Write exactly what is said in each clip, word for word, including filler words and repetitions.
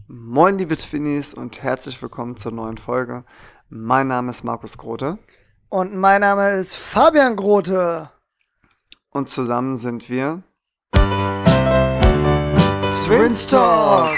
Moin liebe Twinnies und herzlich willkommen zur neuen Folge. Mein Name ist Markus Grote. Und mein Name ist Fabian Grote. Und zusammen sind wir Twins Talk.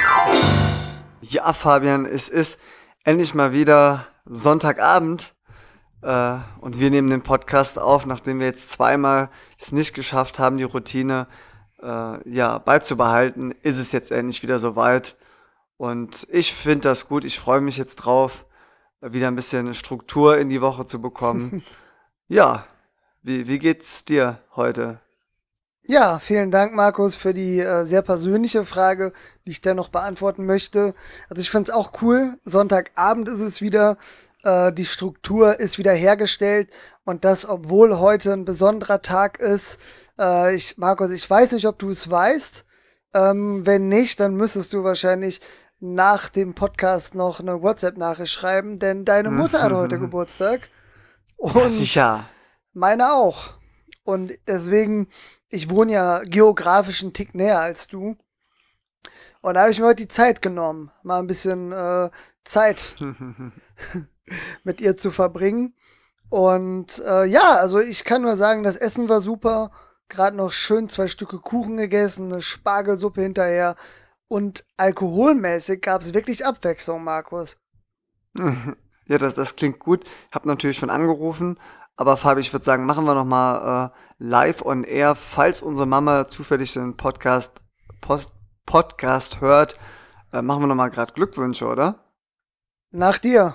Ja, Fabian, es ist endlich mal wieder Sonntagabend äh, und wir nehmen den Podcast auf, nachdem wir jetzt zweimal es nicht geschafft haben, die Routine äh, ja, beizubehalten, ist es jetzt endlich wieder soweit. Und ich finde das gut, ich freue mich jetzt drauf, wieder ein bisschen Struktur in die Woche zu bekommen. Ja, wie, wie geht's dir heute? Ja, vielen Dank, Markus, für die äh, sehr persönliche Frage, die ich dennoch beantworten möchte. Also ich finde es auch cool. Sonntagabend ist es wieder. Äh, die Struktur ist wieder hergestellt. Und das, obwohl heute ein besonderer Tag ist. Äh, ich, Markus, ich weiß nicht, ob du es weißt. Ähm, wenn nicht, dann müsstest du wahrscheinlich nach dem Podcast noch eine WhatsApp-Nachricht schreiben, denn deine Mutter hat heute Geburtstag. Ja, Und sicher. meine auch. Und deswegen, ich wohne ja geografisch einen Tick näher als du. Und da habe ich mir heute die Zeit genommen, mal ein bisschen äh, Zeit mit ihr zu verbringen. Und äh, ja, also ich kann nur sagen, das Essen war super. Gerade noch schön zwei Stücke Kuchen gegessen, eine Spargelsuppe hinterher. Und alkoholmäßig gab es wirklich Abwechslung, Markus. Ja, das, das klingt gut. Ich habe natürlich schon angerufen, aber Fabi, ich würde sagen, machen wir noch mal äh, live on air, falls unsere Mama zufällig den Podcast Post, Podcast hört, äh, machen wir noch mal gerade Glückwünsche, oder? Nach dir.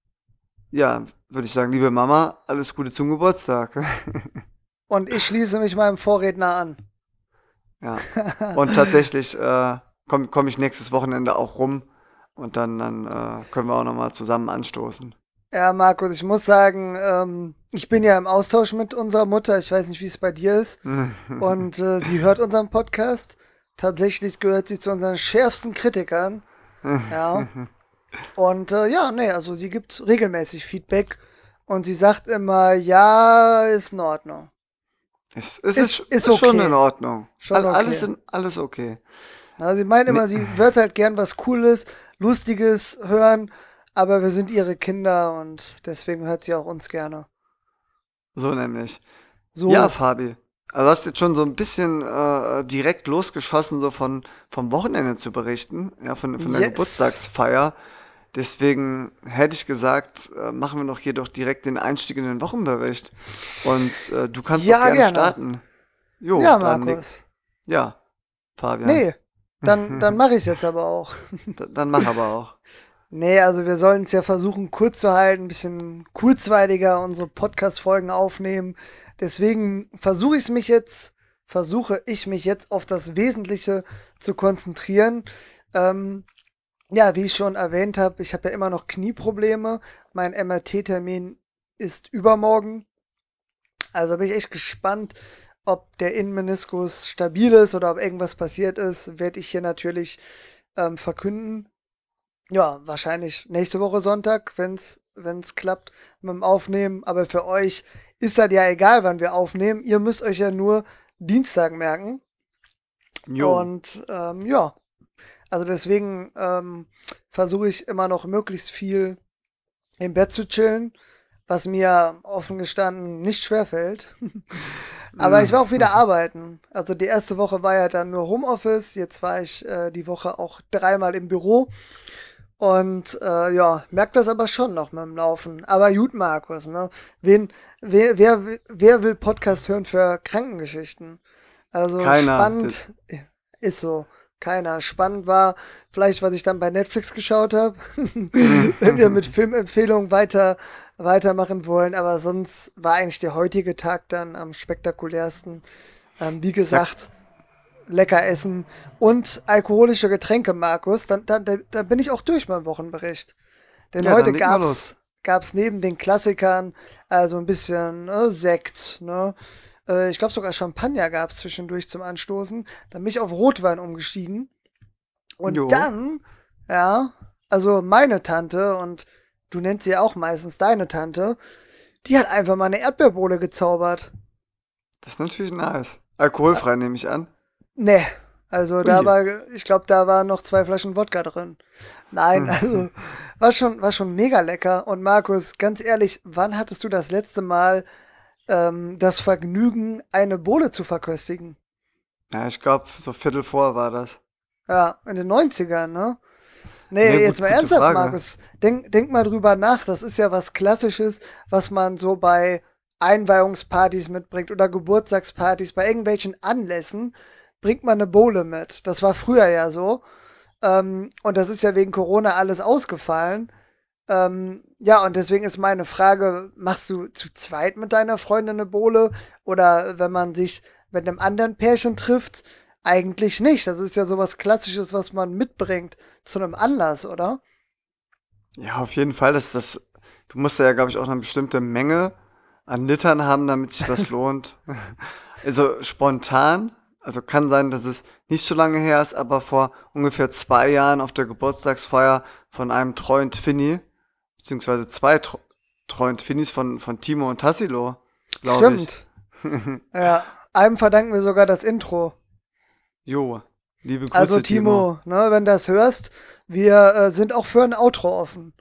Ja, würde ich sagen, liebe Mama, alles Gute zum Geburtstag. Und ich schließe mich meinem Vorredner an. Ja. Und tatsächlich äh, komme komm ich nächstes Wochenende auch rum und dann, dann äh, können wir auch noch mal zusammen anstoßen. Ja, Markus, ich muss sagen, ähm, ich bin ja im Austausch mit unserer Mutter. Ich weiß nicht, wie es bei dir ist. Und äh, sie hört unseren Podcast. Tatsächlich gehört sie zu unseren schärfsten Kritikern. Ja. Und äh, ja, nee, also sie gibt regelmäßig Feedback. Und sie sagt immer, ja, ist in Ordnung. Es, es Ist, ist, ist ist schon okay. in Ordnung. Schon All, alles, okay. in, alles okay. Na, sie meint Nee, immer, sie wird halt gern was Cooles, Lustiges hören. Aber wir sind ihre Kinder und deswegen hört sie auch uns gerne. so nämlich. Ja, So. Fabi. Also du hast jetzt schon so ein bisschen äh, direkt losgeschossen, so von vom Wochenende zu berichten, ja, von, von der Yes. Geburtstagsfeier. Deswegen hätte ich gesagt, äh, machen wir doch hier doch direkt den Einstieg in den Wochenbericht. Und äh, du kannst doch Ja, gerne gerne. starten. Jo, Ja, dann leg, Markus. ja, Fabian. Nee, dann, dann mache ich es jetzt aber auch. D- Dann mach aber auch. Nee, also wir sollen es ja versuchen, kurz zu halten, ein bisschen kurzweiliger unsere Podcast-Folgen aufnehmen. Deswegen versuche ich mich jetzt, versuche ich mich jetzt auf das Wesentliche zu konzentrieren. Ähm, ja, wie ich schon erwähnt habe, ich habe ja immer noch Knieprobleme. Mein M R T-Termin ist übermorgen. Also bin ich echt gespannt, ob der Innenmeniskus stabil ist oder ob irgendwas passiert ist, werde ich hier natürlich ähm, verkünden. Ja, wahrscheinlich nächste Woche Sonntag, wenn's, wenn's klappt mit dem Aufnehmen. Aber für euch ist das ja egal, wann wir aufnehmen. Ihr müsst euch ja nur Dienstag merken. Jo. Und ähm, ja, also deswegen ähm, versuche ich immer noch möglichst viel im Bett zu chillen, was mir offen gestanden nicht schwer fällt. Aber ich war auch wieder arbeiten. Also die erste Woche war ja dann nur Homeoffice. Jetzt war ich äh, die Woche auch dreimal im Büro. Und äh, ja, merkt das aber schon noch mit dem Laufen. Aber gut, Markus, ne? Wen, wer, wer, wer will Podcast hören für Krankengeschichten? Also Keiner. Das, spannend ist so. Keiner. Spannend war vielleicht, was ich dann bei Netflix geschaut habe. Wenn wir mit Filmempfehlungen weiter, weitermachen wollen. Aber sonst war eigentlich der heutige Tag dann am spektakulärsten. Ähm, wie sag, gesagt, lecker essen und alkoholische Getränke, Markus, dann, dann, da, da bin ich auch durch beim Wochenbericht. Denn ja, heute dann leg mal los. gab's, gab's neben den Klassikern also ein bisschen äh, Sekt, ne? Äh, ich glaube sogar Champagner gab's zwischendurch zum Anstoßen. Dann bin ich auf Rotwein umgestiegen. Und Jo. dann, ja, also meine Tante, und du nennst sie ja auch meistens deine Tante, die hat einfach mal eine Erdbeerbohle gezaubert. Das ist natürlich nice. Alkoholfrei nehme ich an. Nee, Also da Ui. war, ich glaube, da waren noch zwei Flaschen Wodka drin. Nein, also war schon, war schon mega lecker. Und Markus, ganz ehrlich, wann hattest du das letzte Mal ähm, das Vergnügen, eine Bowle zu verköstigen? Ja, ich glaube, so Viertel vor war das. Ja, in den Neunzigern, ne? Nee, Nee, jetzt gut, mal gute ernsthaft, Frage. Markus. Denk, denk mal drüber nach. Das ist ja was Klassisches, was man so bei Einweihungspartys mitbringt oder Geburtstagspartys, bei irgendwelchen Anlässen bringt man eine Bowle mit. Das war früher ja so. Ähm, und das ist ja wegen Corona alles ausgefallen. Ähm, ja, und deswegen ist meine Frage, machst du zu zweit mit deiner Freundin eine Bowle? Oder wenn man sich mit einem anderen Pärchen trifft, eigentlich nicht. Das ist ja sowas Klassisches, was man mitbringt zu einem Anlass, oder? Ja, auf jeden Fall. Das, das, du musst ja, glaube ich, auch eine bestimmte Menge an Litern haben, damit sich das lohnt. Also spontan, also kann sein, dass es nicht so lange her ist, aber vor ungefähr zwei Jahren auf der Geburtstagsfeier von einem treuen Twinny, beziehungsweise zwei tr treuen Twinnies von, von Timo und Tassilo, glaube ich. Stimmt. Ja, einem verdanken wir sogar das Intro. Jo, liebe Also Grüße, Timo. Timo, ne, wenn du das hörst, wir äh, sind auch für ein Outro offen.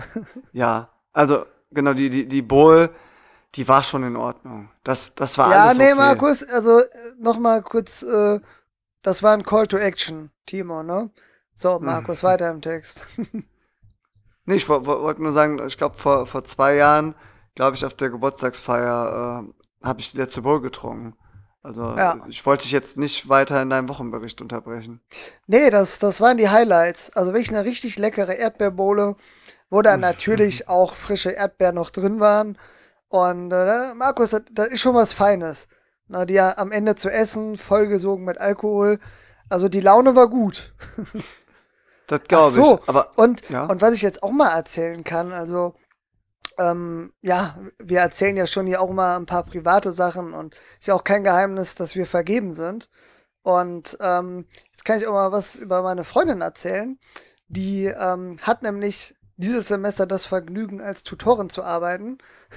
Ja, also genau, die, die, die Bowl, die war schon in Ordnung. Das, das war Ja, alles nee, okay. Markus, also äh, nochmal kurz, äh, das war ein Call to Action, Timo, ne? So, Markus, Hm. weiter im Text. Nee, ich wo- wo- wollte nur sagen, ich glaube, vor, vor zwei Jahren, glaube ich, auf der Geburtstagsfeier äh, habe ich die letzte Bowl getrunken. Also, Ja. ich wollte dich jetzt nicht weiter in deinem Wochenbericht unterbrechen. Nee, das, das waren die Highlights. Also wirklich eine richtig leckere Erdbeerbowle, wo da natürlich auch frische Erdbeeren noch drin waren. Und äh, Markus, das, das ist schon was Feines. Na, die ja am Ende zu essen, vollgesogen mit Alkohol. Also die Laune war gut. Das Ach glaube ich. so, Aber, und, ja. und was ich jetzt auch mal erzählen kann, also ähm, ja, wir erzählen ja schon hier auch mal ein paar private Sachen und ist ja auch kein Geheimnis, dass wir vergeben sind. Und ähm, jetzt kann ich auch mal was über meine Freundin erzählen. Die ähm, hat nämlich dieses Semester das Vergnügen, als Tutorin zu arbeiten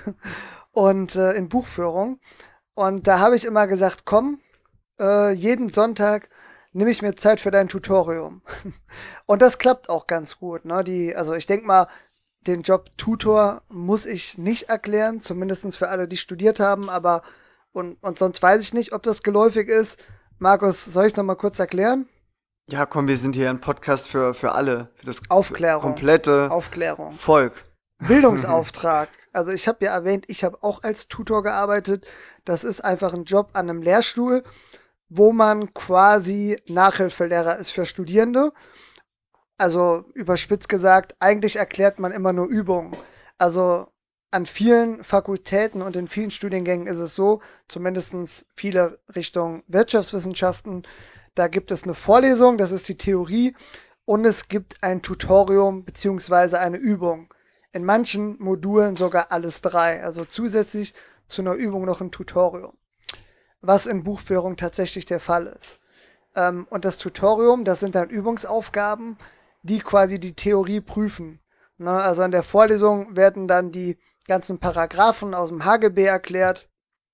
und äh, in Buchführung. Und da habe ich immer gesagt, komm, äh, jeden Sonntag nehme ich mir Zeit für dein Tutorium. Und das klappt auch ganz gut. Ne? Die, also ich denke mal, den Job Tutor muss ich nicht erklären, zumindest für alle, die studiert haben, aber und, und sonst weiß ich nicht, ob das geläufig ist. Markus, soll ich es nochmal kurz erklären? Ja, komm, wir sind hier ein Podcast für, für alle, für das für Aufklärung. komplette Aufklärung. Volk. Bildungsauftrag. Also ich habe ja erwähnt, ich habe auch als Tutor gearbeitet. Das ist einfach ein Job an einem Lehrstuhl, wo man quasi Nachhilfelehrer ist für Studierende. Also überspitzt gesagt, eigentlich erklärt man immer nur Übungen. Also an vielen Fakultäten und in vielen Studiengängen ist es so, zumindest viele Richtung Wirtschaftswissenschaften, da gibt es eine Vorlesung, das ist die Theorie, und es gibt ein Tutorium beziehungsweise eine Übung. In manchen Modulen sogar alles drei, also zusätzlich zu einer Übung noch ein Tutorium, was in Buchführung tatsächlich der Fall ist. Ähm, und das Tutorium, das sind dann Übungsaufgaben, die quasi die Theorie prüfen. Ne? Also in der Vorlesung werden dann die ganzen Paragraphen aus dem H G B erklärt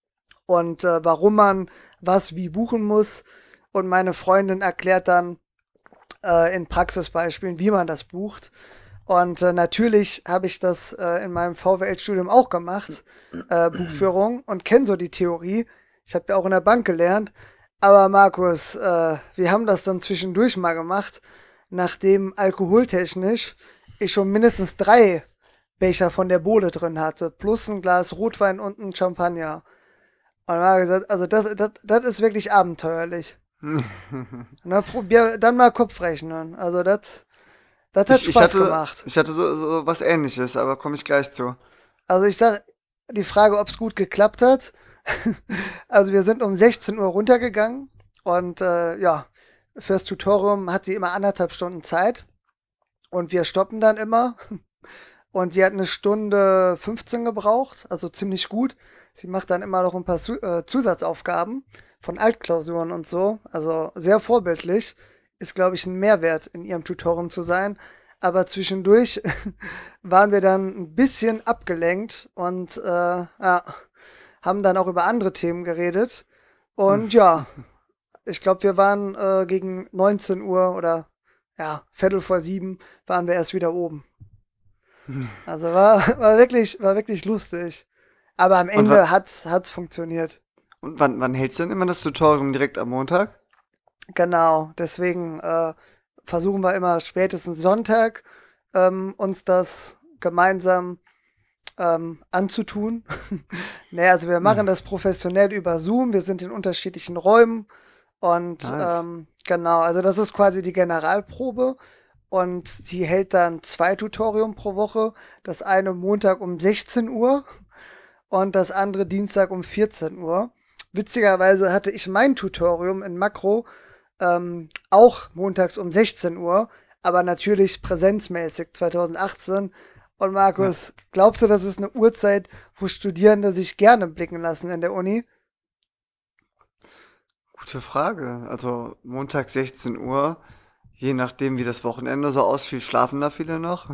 und äh, warum man was wie buchen muss. Und meine Freundin erklärt dann äh, in Praxisbeispielen, wie man das bucht. Und äh, natürlich habe ich das äh, in meinem V W L-Studium auch gemacht, äh, Buchführung, und kenne so die Theorie. Ich habe ja auch in der Bank gelernt. Aber Markus, äh, wir haben das dann zwischendurch mal gemacht, nachdem alkoholtechnisch ich schon mindestens drei Becher von der Bowle drin hatte, plus ein Glas Rotwein und ein Champagner. Und dann habe ich gesagt, also das, das, das ist wirklich abenteuerlich. Na, probier dann mal Kopf rechnen. Also das, das hat Ich, ich Spaß hatte, gemacht. ich hatte so, so was Ähnliches, aber komme ich gleich zu. Also ich sag, die Frage, ob es gut geklappt hat. Also wir sind um sechzehn Uhr runtergegangen und äh, ja, fürs Tutorium hat sie immer anderthalb Stunden Zeit und wir stoppen dann immer und sie hat eine Stunde fünfzehn gebraucht, also ziemlich gut. Sie macht dann immer noch ein paar Zu äh, Zusatzaufgaben von Altklausuren und so, also sehr vorbildlich. Ist, glaube ich, ein Mehrwert in ihrem Tutorium zu sein. Aber zwischendurch waren wir dann ein bisschen abgelenkt und äh, ja, haben dann auch über andere Themen geredet. Und ja, ich glaube, wir waren äh, gegen neunzehn Uhr oder ja, Viertel vor sieben waren wir erst wieder oben. Also war, war wirklich, war wirklich lustig. Aber am Und, wa Ende hat's, hat's funktioniert. und wann, wann hältst du denn immer das Tutorium direkt am Montag? Genau, deswegen äh, versuchen wir immer spätestens Sonntag ähm, uns das gemeinsam ähm, anzutun. Nee, also wir Hm, machen das professionell über Zoom. Wir sind in unterschiedlichen Räumen und nice. ähm, genau, also das ist quasi die Generalprobe und sie hält dann zwei Tutorium pro Woche. Das eine Montag um sechzehn Uhr und das andere Dienstag um vierzehn Uhr. Witzigerweise hatte ich mein Tutorium in Makro ähm, auch montags um sechzehn Uhr, aber natürlich präsenzmäßig zwanzig achtzehn. Und Ja, Markus, glaubst du, das ist eine Uhrzeit, wo Studierende sich gerne blicken lassen in der Uni? gute Frage. Also Montag sechzehn Uhr, je nachdem wie das Wochenende so ausfiel, schlafen da viele noch.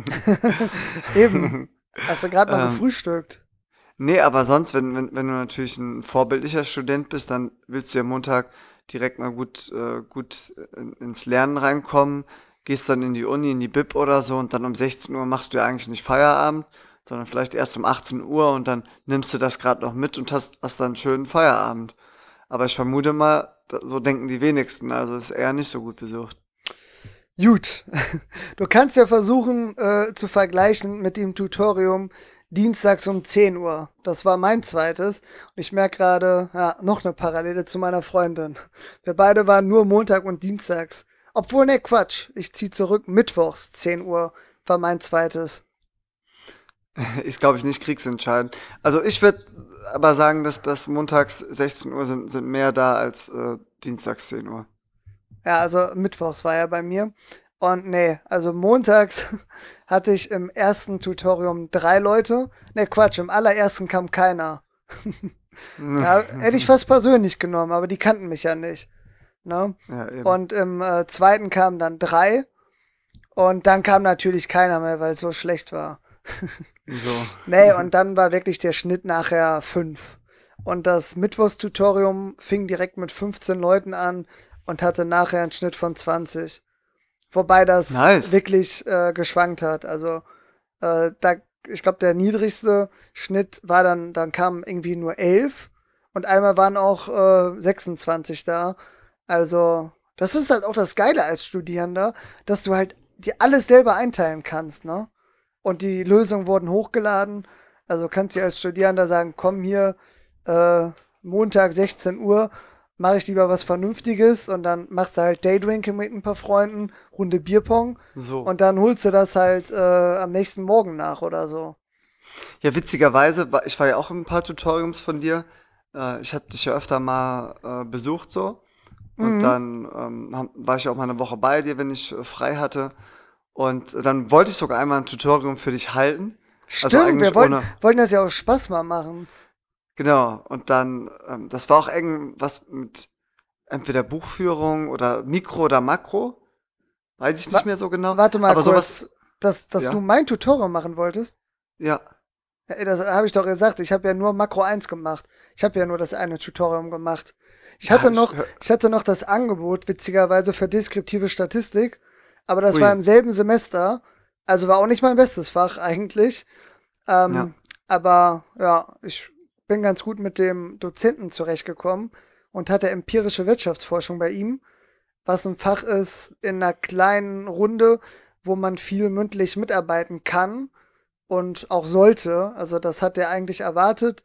Eben. Hast du gerade mal ähm, gefrühstückt? Nee, aber sonst, wenn, wenn, wenn du natürlich ein vorbildlicher Student bist, dann willst du ja Montag direkt mal gut, äh, gut in, ins Lernen reinkommen, gehst dann in die Uni, in die Bib oder so und dann um sechzehn Uhr machst du ja eigentlich nicht Feierabend, sondern vielleicht erst um achtzehn Uhr und dann nimmst du das gerade noch mit und hast, hast dann einen schönen Feierabend. Aber ich vermute mal, da- so denken die wenigsten, also ist eher nicht so gut besucht. Gut. Du kannst ja versuchen äh, zu vergleichen mit dem Tutorium dienstags um zehn Uhr. Das war mein zweites. Und ich merke gerade, ja, noch eine Parallele zu meiner Freundin. Wir beide waren nur Montag und Dienstags. Obwohl, ne, Quatsch. Ich zieh zurück. Mittwochs zehn Uhr war mein zweites. Ist, glaube ich, nicht kriegsentscheidend. Also ich würde aber sagen, dass das montags sechzehn Uhr sind, sind mehr da als äh, dienstags zehn Uhr. Ja, also Mittwochs war er bei mir. Und nee, also montags hatte ich im ersten Tutorium drei Leute. Ne, Quatsch, im allerersten kam keiner. Ja, hätte ich fast persönlich genommen, aber die kannten mich ja nicht. Ne? Ja, eben. Und im äh, zweiten kamen dann drei. Und dann kam natürlich keiner mehr, weil es so schlecht war. So. Nee, und dann war wirklich der Schnitt nachher fünf. Und das Mittwochstutorium fing direkt mit fünfzehn Leuten an und hatte nachher einen Schnitt von zwanzig. Wobei das Nice. wirklich äh, geschwankt hat. Also äh, da, ich glaube, der niedrigste Schnitt war dann, dann kamen irgendwie nur elf und einmal waren auch äh, sechsundzwanzig da. Also das ist halt auch das Geile als Studierender, dass du halt dir alles selber einteilen kannst, ne? Und die Lösungen wurden hochgeladen. Also kannst du als Studierender sagen, komm hier, äh, Montag sechzehn Uhr, mache ich lieber was Vernünftiges und dann machst du halt Daydrinking mit ein paar Freunden, Runde Bierpong So. und dann holst du das halt äh, am nächsten Morgen nach oder so. Ja, witzigerweise, war- ich war ja auch in ein paar Tutoriums von dir. Äh, ich habe dich ja öfter mal äh, besucht so. Und Mhm. dann ähm, hab, war ich auch mal eine Woche bei dir, wenn ich äh, frei hatte. Und dann wollte ich sogar einmal ein Tutorium für dich halten. Also Stimmt, wir eigentlich wollten, ohne. wollten das ja auch Spaß mal machen. Genau. Und dann, ähm, das war auch eng was mit entweder Buchführung oder Mikro oder Makro. Weiß ich Wa nicht mehr so genau. Warte mal Aber sowas, kurz, dass, dass du ja, mein Tutorial machen wolltest? ja. Ja, das habe ich doch gesagt. Ich habe ja nur Makro eins gemacht. Ich habe ja nur das eine Tutorium gemacht. Ich Ja, hatte ich, noch, hör- ich hatte noch das Angebot, witzigerweise, für deskriptive Statistik. Aber das war ui, im selben Semester. Also war auch nicht mein bestes Fach eigentlich. ja. Ähm, aber ja, ich bin ganz gut mit dem Dozenten zurechtgekommen und hatte empirische Wirtschaftsforschung bei ihm, was ein Fach ist in einer kleinen Runde, wo man viel mündlich mitarbeiten kann und auch sollte. Also das hat er eigentlich erwartet.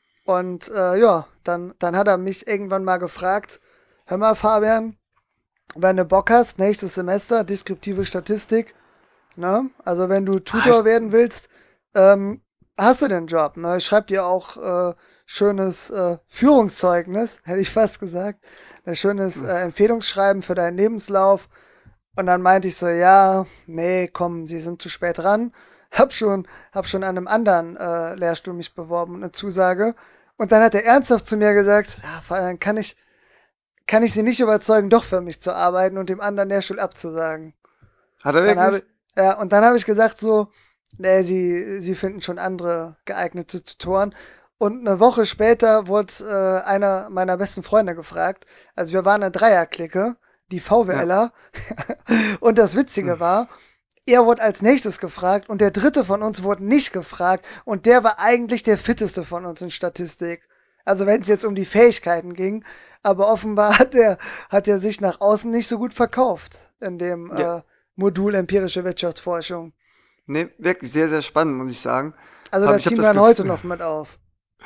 Und äh, ja, dann, dann hat er mich irgendwann mal gefragt, hör mal Fabian, wenn du Bock hast, nächstes Semester, deskriptive Statistik, ne? Also wenn du Ah, ich, Tutor werden willst, ähm, hast du den Job, ne? Ich schreib dir auch äh, schönes äh, Führungszeugnis, hätte ich fast gesagt. Ein schönes äh, Empfehlungsschreiben für deinen Lebenslauf. Und dann meinte ich so, ja, nee, komm, Sie sind zu spät dran. Hab schon, hab schon an einem anderen äh, Lehrstuhl mich beworben und eine Zusage. Und dann hat er ernsthaft zu mir gesagt, ja, Fabian, kann ich, kann ich Sie nicht überzeugen, doch für mich zu arbeiten und dem anderen Lehrstuhl abzusagen. hat er Dann habe, wirklich? ja, und dann habe ich gesagt so, nee, Sie, Sie finden schon andere geeignete Tutoren. Und eine Woche später wurde äh, einer meiner besten Freunde gefragt. Also wir waren eine Dreierklicke, die VWLer. Ja. Und das Witzige war, er wurde als nächstes gefragt und der dritte von uns wurde nicht gefragt. Und der war eigentlich der fitteste von uns in Statistik. Also wenn es jetzt um die Fähigkeiten ging. Aber offenbar hat er, hat er sich nach außen nicht so gut verkauft in dem Ja. äh, Modul empirische Wirtschaftsforschung. Nee, wirklich sehr, sehr spannend, muss ich sagen. Also Aber da ich habe ziehen wir das dann heute Gefühl, noch mit auf.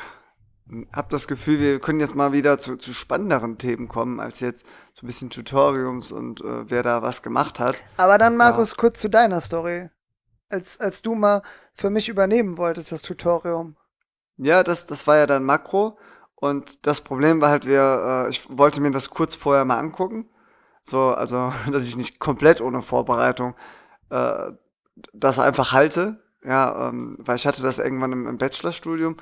hab das Gefühl, wir können jetzt mal wieder zu, zu spannenderen Themen kommen, als jetzt so ein bisschen Tutoriums und äh, wer da was gemacht hat. Aber dann, Ja, Markus, kurz zu deiner Story. Als, als du mal für mich übernehmen wolltest, das Tutorium. ja das, das war ja dann Makro. Und das Problem war halt, wir, äh, ich wollte mir das kurz vorher mal angucken. So, also, dass ich nicht komplett ohne Vorbereitung äh, das einfach halte. Ja, ähm, weil ich hatte das irgendwann im, im Bachelorstudium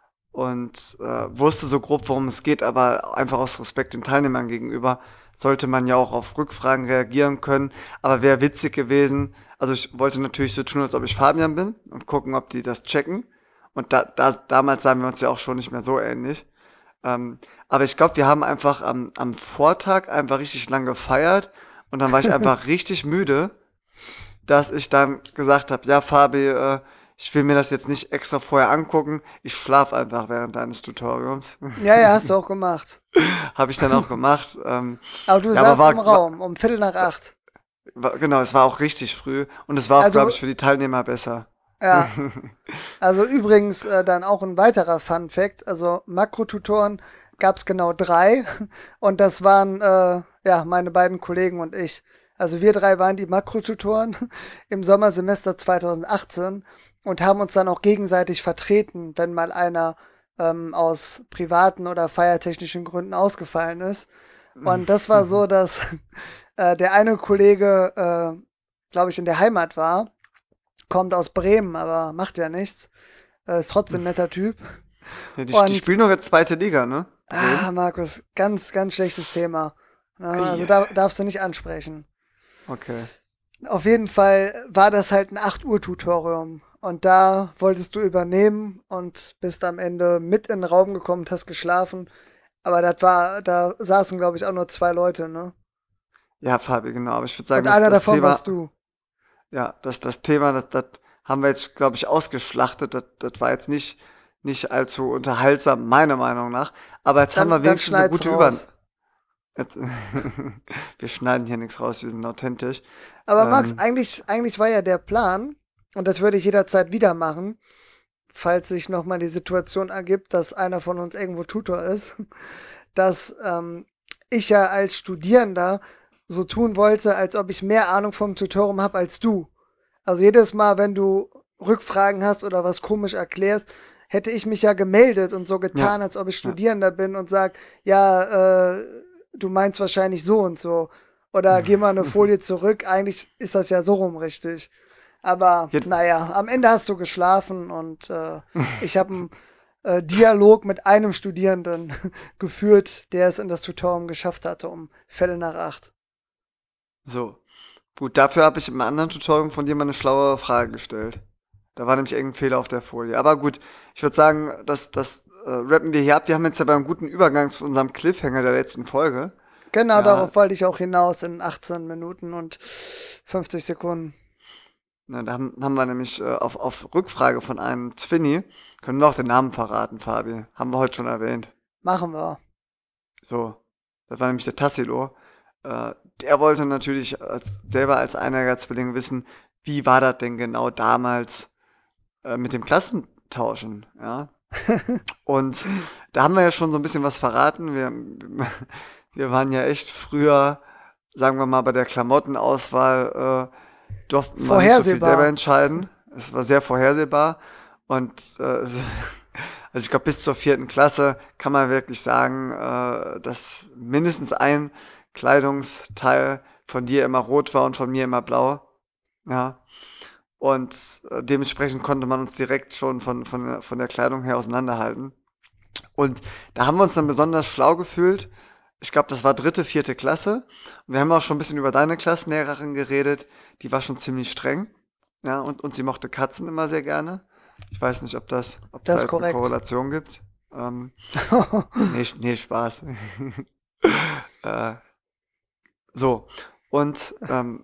und äh, wusste so grob, worum es geht, aber einfach aus Respekt den Teilnehmern gegenüber sollte man ja auch auf Rückfragen reagieren können. Aber wäre witzig gewesen. Also ich wollte natürlich so tun, als ob ich Fabian bin und gucken, ob die das checken. Und da, da damals sahen wir uns ja auch schon nicht mehr so ähnlich. Ähm, aber ich glaube, wir haben einfach am, am Vortag einfach richtig lang gefeiert und dann war ich einfach richtig müde, dass ich dann gesagt habe, ja Fabi, äh, ich will mir das jetzt nicht extra vorher angucken, ich schlafe einfach während deines Tutoriums. Ja, ja, hast du auch gemacht. Habe ich dann auch gemacht. Ähm, Aber du ja, aber saßt im war, war, Raum um Viertel nach acht. war, genau, es war auch richtig früh und es war auch, glaube Also, ich, für die Teilnehmer besser. ja. Also übrigens äh, dann auch ein weiterer Fun Fact. Also Makrotutoren gab es genau drei. Und das waren äh, ja meine beiden Kollegen und ich. Also wir drei waren die Makrotutoren im Sommersemester zweitausendachtzehn und haben uns dann auch gegenseitig vertreten, wenn mal einer ähm, aus privaten oder feiertechnischen Gründen ausgefallen ist. Und das war so, dass äh, der eine Kollege, äh, glaube ich, in der Heimat war, kommt aus Bremen, aber macht ja nichts. Äh, ist trotzdem ein netter Typ. Ja, die, die Und, spielen doch jetzt zweite Liga, ne? ah, Bremen? Markus, ganz, ganz schlechtes Thema. Ja, also Ei, da darfst du nicht ansprechen. okay. Auf jeden Fall war das halt ein acht Uhr Tutorium. Und da wolltest du übernehmen und bist am Ende mit in den Raum gekommen und hast geschlafen. Aber das war, da saßen, glaube ich, auch nur zwei Leute, ne? Ja, Fabi, genau. Aber ich würde sagen, Und dass einer das davon Thema, warst du. ja, das, das Thema, das, das haben wir jetzt, glaube ich, ausgeschlachtet. Das, das war jetzt nicht, nicht allzu unterhaltsam, meiner Meinung nach. Aber jetzt haben Dann, wir dann wenigstens eine schneid's gute Über... raus. Jetzt- Wir schneiden hier nichts raus, wir sind authentisch. Aber Max, Ähm, eigentlich, eigentlich war ja der Plan, und das würde ich jederzeit wieder machen, falls sich nochmal die Situation ergibt, dass einer von uns irgendwo Tutor ist, dass ähm, ich ja als Studierender so tun wollte, als ob ich mehr Ahnung vom Tutorium habe als du. Also jedes Mal, wenn du Rückfragen hast oder was komisch erklärst, hätte ich mich ja gemeldet und so ja, getan, als ob ich ja. Studierender bin und sag, ja, äh, du meinst wahrscheinlich so und so. Oder geh mal eine Folie zurück. Eigentlich ist das ja so rum richtig. Aber Ja, naja, am Ende hast du geschlafen und äh, ich habe einen äh, Dialog mit einem Studierenden geführt, der es in das Tutorium geschafft hatte, um Viertel nach acht. so. Gut, dafür habe ich im anderen Tutorium von dir mal eine schlaue Frage gestellt. Da war nämlich irgendein Fehler auf der Folie. Aber gut, ich würde sagen, das, das äh, rappen wir hier ab. Wir haben jetzt aber einen guten Übergang zu unserem Cliffhanger der letzten Folge. Genau, Ja, darauf wollte ich auch hinaus in achtzehn Minuten und fünfzig Sekunden. na, da haben, haben wir nämlich äh, auf, auf Rückfrage von einem Zwinny, können wir auch den Namen verraten, Fabi. Haben wir heute schon erwähnt. Machen wir. So, das war nämlich der Tassilo. Äh, der wollte natürlich als, selber als eineiger Zwilling wissen, wie war das denn genau damals äh, mit dem Klassentauschen, ja? Und da haben wir ja schon so ein bisschen was verraten. Wir, wir waren ja echt früher, sagen wir mal, bei der Klamottenauswahl äh, durften wir nicht so viel selber Vorhersehbar. entscheiden. Es war sehr vorhersehbar. Und äh, also ich glaube, bis zur vierten Klasse kann man wirklich sagen, äh, dass mindestens ein Kleidungsteil von dir immer rot war und von mir immer blau. Ja. Und äh, dementsprechend konnte man uns direkt schon von, von, der- von der Kleidung her auseinanderhalten. Und da haben wir uns dann besonders schlau gefühlt. Ich glaube, das war dritte, vierte Klasse. Und wir haben auch schon ein bisschen über deine Klassenlehrerin geredet. Die war schon ziemlich streng. Ja, und, und sie mochte Katzen immer sehr gerne. Ich weiß nicht, ob das, ob es Das da ist jetzt eine korrekt. Korrelation gibt. Ähm, nee, nee, Spaß. äh, so, und ähm,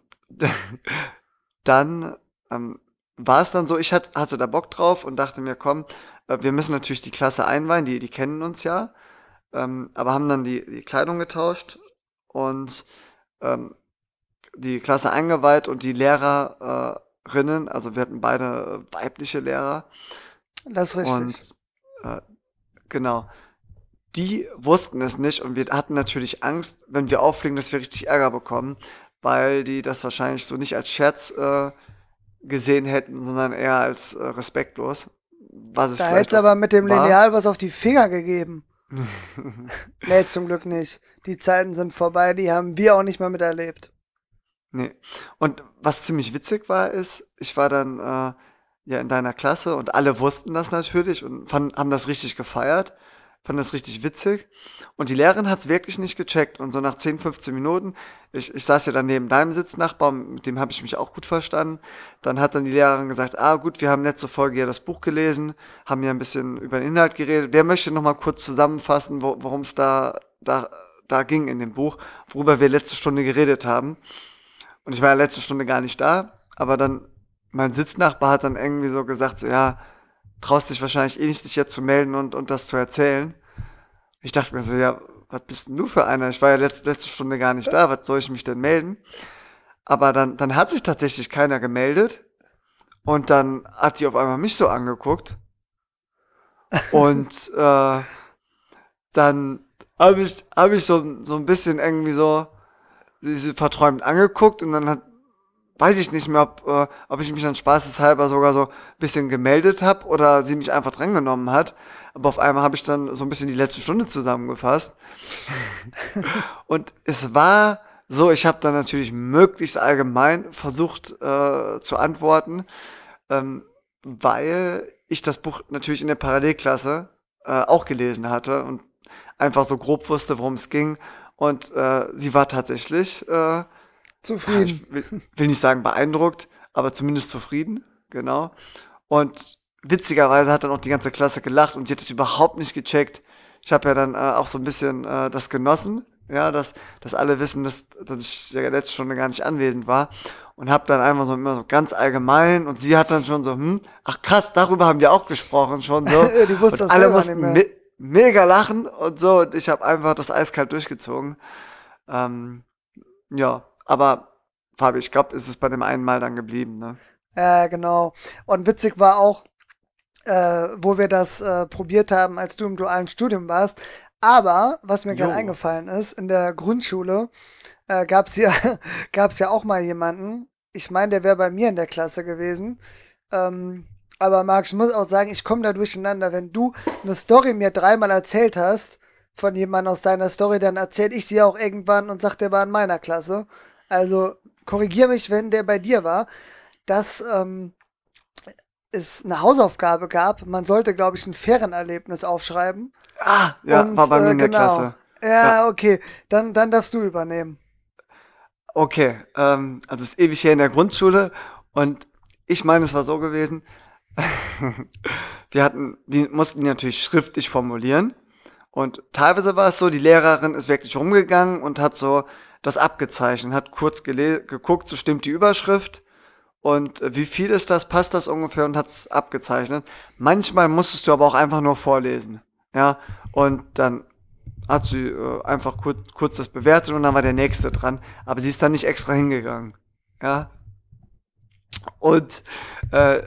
dann ähm, war es dann so, ich hat, hatte da Bock drauf und dachte mir, komm, äh, wir müssen natürlich die Klasse einweihen, die, die kennen uns ja, ähm, aber haben dann die, die Kleidung getauscht und ähm, die Klasse eingeweiht und die Lehrerinnen, also wir hatten beide äh, weibliche Lehrer Das ist und richtig. äh, genau, die wussten es nicht und wir hatten natürlich Angst, wenn wir auffliegen, dass wir richtig Ärger bekommen, weil die das wahrscheinlich so nicht als Scherz äh, gesehen hätten, sondern eher als äh, respektlos, was es Da hätt's vielleicht auch aber mit dem war. Lineal was auf die Finger gegeben. Nee, zum Glück nicht. Die Zeiten sind vorbei, die haben wir auch nicht mehr miterlebt. Nee. Und was ziemlich witzig war, ist, ich war dann äh, ja in deiner Klasse und alle wussten das natürlich und fanden, haben das richtig gefeiert, fanden das richtig witzig. Und die Lehrerin hat es wirklich nicht gecheckt. Und so nach zehn, fünfzehn Minuten, ich, ich saß ja dann neben deinem Sitznachbar, mit dem habe ich mich auch gut verstanden. Dann hat dann die Lehrerin gesagt, ah gut, wir haben letzte Folge ja das Buch gelesen, haben ja ein bisschen über den Inhalt geredet. Wer möchte noch mal kurz zusammenfassen, wo, worum es da, da, da ging in dem Buch, worüber wir letzte Stunde geredet haben? Und ich war ja letzte Stunde gar nicht da, aber dann, mein Sitznachbar hat dann irgendwie so gesagt, so, ja, traust dich wahrscheinlich eh nicht, dich jetzt zu melden und, und das zu erzählen. Ich dachte mir so, ja, was bist denn du für einer? Ich war ja letzte, letzte Stunde gar nicht da, was soll ich mich denn melden? Aber dann, dann hat sich tatsächlich keiner gemeldet und dann hat sie auf einmal mich so angeguckt und äh, dann habe ich, hab ich so, so ein bisschen irgendwie so sie, sie verträumt angeguckt und dann hat weiß ich nicht mehr, ob, äh, ob ich mich dann spaßeshalber sogar so ein bisschen gemeldet habe oder sie mich einfach drangenommen hat. Aber auf einmal habe ich dann so ein bisschen die letzte Stunde zusammengefasst. Und es war so, ich habe dann natürlich möglichst allgemein versucht äh, zu antworten, ähm, weil ich das Buch natürlich in der Parallelklasse äh, auch gelesen hatte und einfach so grob wusste, worum es ging. Und äh, sie war tatsächlich äh, ja, Zufrieden. ich will, will nicht sagen beeindruckt, aber zumindest zufrieden, genau. Und witzigerweise hat dann auch die ganze Klasse gelacht und sie hat es überhaupt nicht gecheckt. Ich habe ja dann äh, auch so ein bisschen äh, das genossen, ja, dass, dass alle wissen, dass, dass ich ja letzte Stunde gar nicht anwesend war und habe dann einfach so immer so ganz allgemein und sie hat dann schon so, hm, ach krass, darüber haben wir auch gesprochen schon so Die wusste und das alle selber nicht mussten mehr. me mega lachen und so und ich habe einfach das eiskalt durchgezogen. Ähm, ja, aber Fabi, ich glaube, ist es bei dem einen Mal dann geblieben, ne? Ja, genau. Und witzig war auch, äh, wo wir das äh, probiert haben, als du im dualen Studium warst. Aber, was mir gerade Jo. eingefallen ist, in der Grundschule äh, gab es ja, gab's ja auch mal jemanden. Ich meine, der wäre bei mir in der Klasse gewesen. Ähm, aber Marc, ich muss auch sagen, ich komme da durcheinander. Wenn du eine Story mir dreimal erzählt hast, von jemandem aus deiner Story, dann erzähle ich sie auch irgendwann und sag, der war in meiner Klasse. Also korrigier mich, wenn der bei dir war, dass ähm, es eine Hausaufgabe gab. Man sollte, glaube ich, ein Ferienerlebnis aufschreiben. Ah, ja, war Und bei mir äh, in der genau. Klasse. Ja, Ja, okay. Dann, dann darfst du übernehmen. okay. Ähm, also es ist ewig her in der Grundschule und ich meine, es war so gewesen. Wir hatten, die mussten die natürlich schriftlich formulieren und teilweise war es so, die Lehrerin ist wirklich rumgegangen und hat so das abgezeichnet, hat kurz gele geguckt, so stimmt die Überschrift und äh, wie viel ist das, passt das ungefähr und hat's abgezeichnet. Manchmal musstest du aber auch einfach nur vorlesen, ja, und dann hat sie äh, einfach kurz, kurz das bewertet und dann war der nächste dran, aber sie ist dann nicht extra hingegangen, ja, und äh,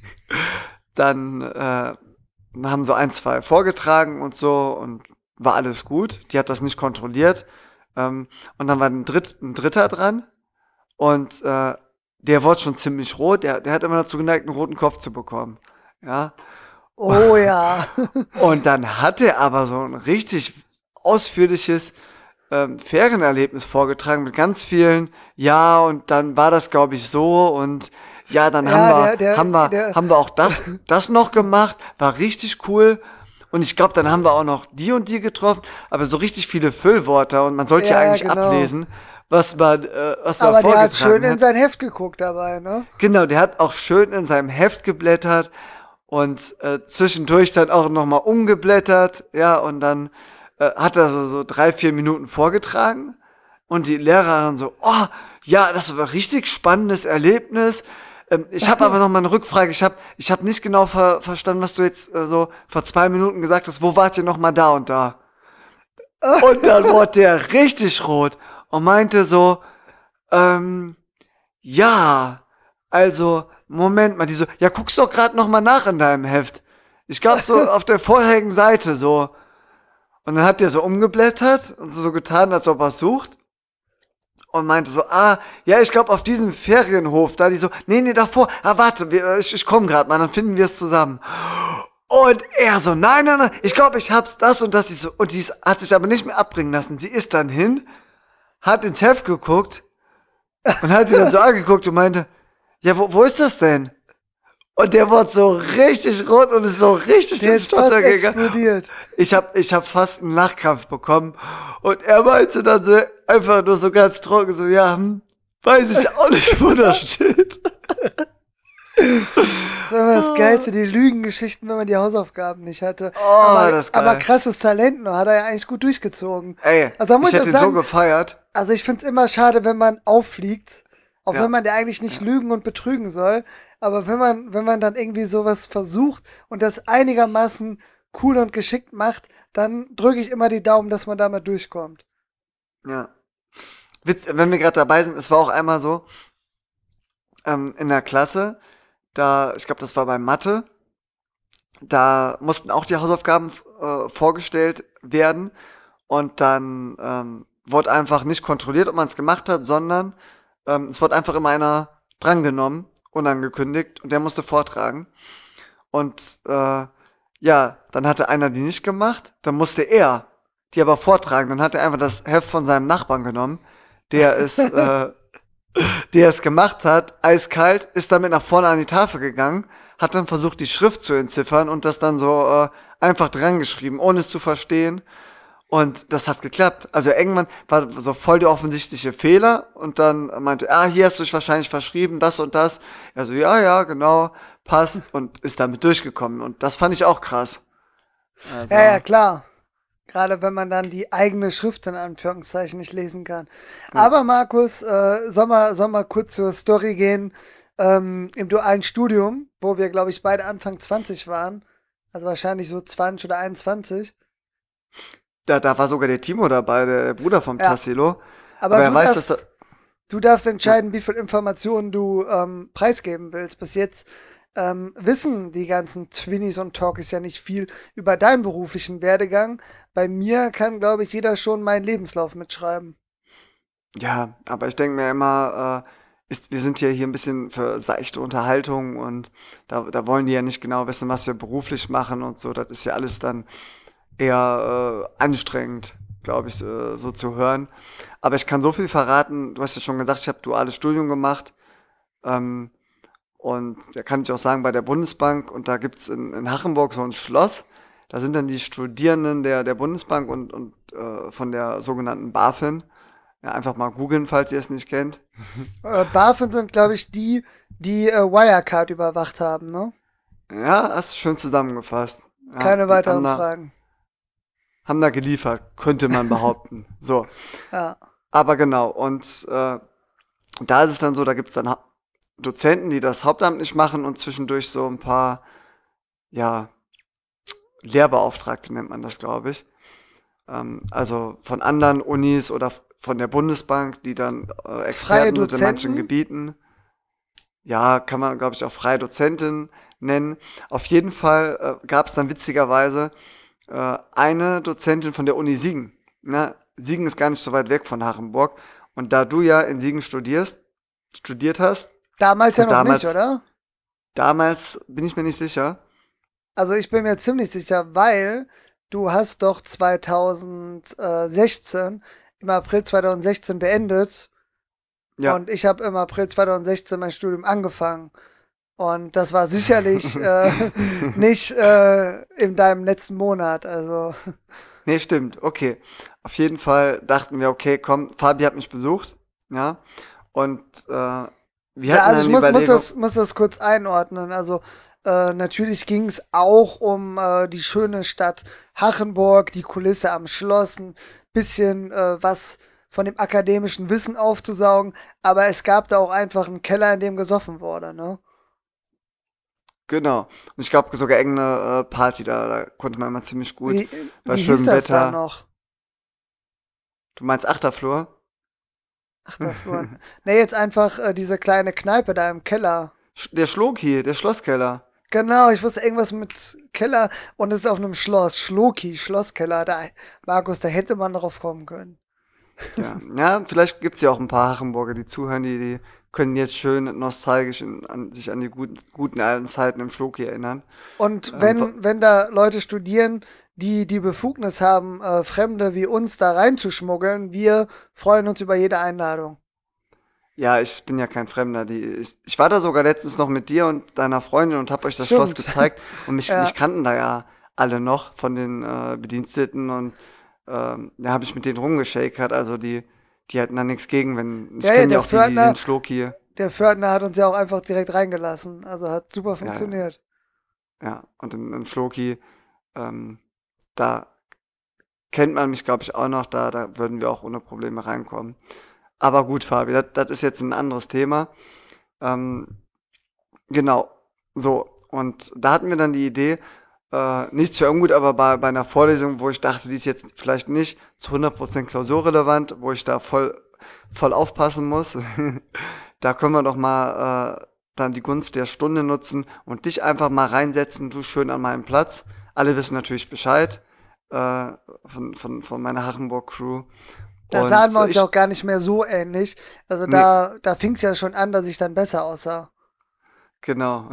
dann äh, haben so ein, zwei vorgetragen und so und war alles gut. Die hat das nicht kontrolliert. Ähm, und dann war ein, Dritt, ein Dritter dran und äh, der wurde schon ziemlich rot. Der, der hat immer dazu geneigt, einen roten Kopf zu bekommen. Ja. Oh ja. Und dann hat er aber so ein richtig ausführliches ähm, Ferienerlebnis vorgetragen mit ganz vielen, ja, und dann war das, glaube ich, so und ja, dann haben Ja, wir, der, der, haben wir, der, haben wir auch das, das noch gemacht, war richtig cool. Und ich glaube, dann haben wir auch noch die und die getroffen, aber so richtig viele Füllwörter und man sollte ja ja, eigentlich genau. ablesen, was man, äh, was man Aber der hat schön vorgetragen in hat. sein Heft geguckt dabei, ne? Genau, der hat auch schön in seinem Heft geblättert und äh, zwischendurch dann auch nochmal umgeblättert, ja, und dann äh, hat er so, so drei, vier Minuten vorgetragen und die Lehrerin so, oh, ja, das war ein richtig spannendes Erlebnis. Ähm, ich habe aber noch mal eine Rückfrage. Ich habe ich hab nicht genau ver verstanden, was du jetzt äh, so vor zwei Minuten gesagt hast. Wo wart ihr noch mal da und da? Und dann wurde der richtig rot und meinte so, ähm, ja, also, Moment mal, die so, ja, guckst doch gerade noch mal nach in deinem Heft. Ich glaube so auf der vorherigen Seite so. Und dann hat der so umgeblättert und so getan, als ob er es sucht. Und meinte so, ah, ja, ich glaube auf diesem Ferienhof, da die so, nee, nee, davor, ah, warte, wir, ich, ich komme gerade mal, dann finden wir es zusammen. Und er so, nein, nein, nein, ich glaube, ich hab's, das und das. Ich so, und die ist, hat sich aber nicht mehr abbringen lassen. Sie ist dann hin, hat ins Heft geguckt und hat sie dann so angeguckt und meinte, ja, wo, wo ist das denn? Und der wurde so richtig rot und ist so richtig Der ins ist fast Stotter gegangen. explodiert. Ich hab, ich hab fast einen Lachkrampf bekommen. Und er meinte dann so, einfach nur so ganz trocken, so, ja, hm, weiß ich auch nicht, wo das steht. Das war immer das Geilste, die Lügengeschichten, wenn man die Hausaufgaben nicht hatte. Oh, aber, das ist geil. aber krasses Talent, nur hat er ja eigentlich gut durchgezogen. Ey, Also da muss ich ich hätte auch ihn so sagen, gefeiert. also ich find's immer schade, wenn man auffliegt, auch Ja. wenn man ja eigentlich nicht lügen und betrügen soll, aber wenn man, wenn man dann irgendwie sowas versucht und das einigermaßen cool und geschickt macht, dann drücke ich immer die Daumen, dass man damit durchkommt. Ja. Witz, wenn wir gerade dabei sind, es war auch einmal so, ähm, in der Klasse, da, ich glaube, das war bei Mathe, da mussten auch die Hausaufgaben äh, vorgestellt werden und dann ähm, wurde einfach nicht kontrolliert, ob man es gemacht hat, sondern ähm, es wurde einfach immer einer drangenommen, unangekündigt, und der musste vortragen. Und äh, ja, dann hatte einer die nicht gemacht, dann musste er die aber vortragen. Dann hat er einfach das Heft von seinem Nachbarn genommen, der es, äh, der es gemacht hat, eiskalt, ist damit nach vorne an die Tafel gegangen, hat dann versucht, die Schrift zu entziffern und das dann so äh, einfach dran geschrieben, ohne es zu verstehen. Und das hat geklappt. Also irgendwann war so voll der offensichtliche Fehler und dann meinte, ah, hier hast du dich wahrscheinlich verschrieben, das und das. Also ja, ja, genau, passt, und ist damit durchgekommen. Und das fand ich auch krass. Also, Ja, ja, klar. Gerade wenn man dann die eigene Schrift in Anführungszeichen nicht lesen kann. Aber Markus, äh, soll mal, soll mal kurz zur Story gehen. Ähm, im dualen Studium, wo wir, glaube ich, beide Anfang zwanzig waren, also wahrscheinlich so zwanzig oder einundzwanzig. Da, da war sogar der Timo dabei, der Bruder vom Ja. Tassilo. Aber, Aber er du, weiß, darfst, dass er, du darfst entscheiden, wie viel Informationen du ähm, preisgeben willst. Bis jetzt ähm, wissen die ganzen Twinnies und Talkies ja nicht viel über deinen beruflichen Werdegang. Bei mir kann, glaube ich, jeder schon meinen Lebenslauf mitschreiben. ja, aber ich denke mir immer, äh, ist, wir sind ja hier ein bisschen für seichte Unterhaltung und da, da wollen die ja nicht genau wissen, was wir beruflich machen und so. Das ist ja alles dann eher äh, anstrengend, glaube ich, äh, so zu hören. Aber ich kann so viel verraten. Du hast ja schon gesagt, ich habe duales Studium gemacht. Ähm, und da kann ich auch sagen, bei der Bundesbank, und da gibt's in, in Hachenburg so ein Schloss. Da sind dann die Studierenden der, der Bundesbank und, und äh, von der sogenannten BaFin. Ja, einfach mal googeln, falls ihr es nicht kennt. Äh, BaFin sind, glaube ich, die, die äh, Wirecard überwacht haben, ne? Ja, hast du schön zusammengefasst. Ja, Keine die weiteren haben da, Fragen. haben da geliefert, könnte man behaupten. So. Ja. Aber genau, und äh, da ist es dann so, da gibt's dann ha Dozenten, die das hauptamtlich machen und zwischendurch so ein paar, ja, Lehrbeauftragte nennt man das, glaube ich. Ähm, also von anderen Unis oder f- von der Bundesbank, die dann äh, Experten sind in manchen Dozenten? Gebieten. Ja, kann man, glaube ich, auch freie Dozentin nennen. Auf jeden Fall äh, gab es dann witzigerweise äh, eine Dozentin von der Uni Siegen. Ne? Siegen ist gar nicht so weit weg von Hachenburg. Und da du ja in Siegen studierst, studiert hast, Damals ja und noch damals, nicht, oder? damals bin ich mir nicht sicher. Also ich bin mir ziemlich sicher, weil du hast doch zweitausendsechzehn, im April zweitausendsechzehn beendet Ja, und ich habe im April zweitausendsechzehn mein Studium angefangen. Und das war sicherlich äh, nicht äh, in deinem letzten Monat. Also nee, stimmt, okay. Auf jeden Fall dachten wir, okay, komm, Fabi hat mich besucht, ja, und äh, wir ja, hatten also dann ich die muss, muss, Überlegung, das, muss das kurz einordnen. Also Äh, natürlich ging es auch um äh, die schöne Stadt Hachenburg, die Kulisse am Schloss, ein bisschen äh, was von dem akademischen Wissen aufzusaugen, aber es gab da auch einfach einen Keller, in dem gesoffen wurde, ne? Genau. Und ich glaube sogar irgendeine äh, Party, da, da konnte man immer ziemlich gut Wie, bei wie hieß schönem das da Wetter. noch? Du meinst Achterflur? Achterflur. Ne, jetzt einfach äh, diese kleine Kneipe da im Keller. Sch- Der Schloki, der Schlosskeller. Genau, ich wusste irgendwas mit Keller und es ist auf einem Schloss. Schloki, Schlosskeller. Da, Markus, da hätte man drauf kommen können. Ja, ja, vielleicht gibt's ja auch ein paar Hachenburger, die zuhören, die, die können jetzt schön nostalgisch in, an, sich an die guten, guten alten Zeiten im Schloki erinnern. Und Ähm, wa- wenn, wenn da Leute studieren, die die Befugnis haben, äh, Fremde wie uns da reinzuschmuggeln, wir freuen uns über jede Einladung. ja, ich bin ja kein Fremder. Die, ich, ich war da sogar letztens noch mit dir und deiner Freundin und hab euch das Schloss Stimmt. gezeigt. Und mich, Ja, mich kannten da ja alle noch von den äh, Bediensteten und ähm, da habe ich mit denen rumgeschakert. Also die, die hatten da nichts gegen, wenn. Ich ja, ja, kenne ja der auch die, die den Pförtner, Schloki. der Pförtner hat uns ja auch einfach direkt reingelassen. Also hat super Ja, ja, funktioniert. ja. Und im, im Schloki, ähm, da kennt man mich, glaube ich, auch noch. Da, da würden wir auch ohne Probleme reinkommen. Aber gut, Fabi, das, das ist jetzt ein anderes Thema. Ähm, genau. So. Und da hatten wir dann die Idee, äh, nichts für ungut, aber bei, bei einer Vorlesung, wo ich dachte, die ist jetzt vielleicht nicht zu hundert Prozent klausurrelevant, wo ich da voll, voll aufpassen muss, da können wir doch mal äh, dann die Gunst der Stunde nutzen und dich einfach mal reinsetzen, du schön an meinem Platz. Alle wissen natürlich Bescheid äh, von, von, von meiner Hachenburg-Crew. Da Und sahen wir so uns ja ich, auch gar nicht mehr so ähnlich. Also nee, da, da fing es ja schon an, dass ich dann besser aussah. genau.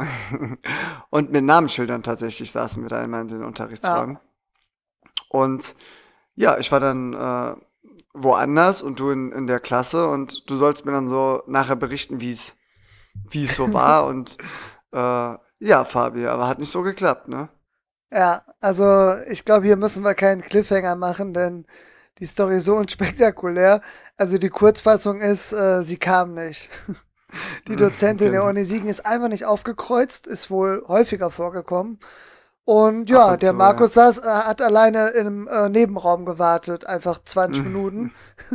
Und mit Namensschildern tatsächlich saßen wir da immer in den Ja, Unterrichtsräumen. Und ja, ich war dann äh, woanders und du in, in der Klasse und du sollst mir dann so nachher berichten, wie es wie es so war. Und äh, ja, Fabi, aber hat nicht so geklappt, ne? ja. Also ich glaube, hier müssen wir keinen Cliffhanger machen, denn die Story ist so unspektakulär. Also die Kurzfassung ist, äh, sie kam nicht. Die Dozentin der Genau. Uni Siegen ist einfach nicht aufgekreuzt, ist wohl häufiger vorgekommen. Und Ab ja, und der zu, ja. Markus saß, äh, hat alleine im äh, Nebenraum gewartet, einfach zwanzig Minuten.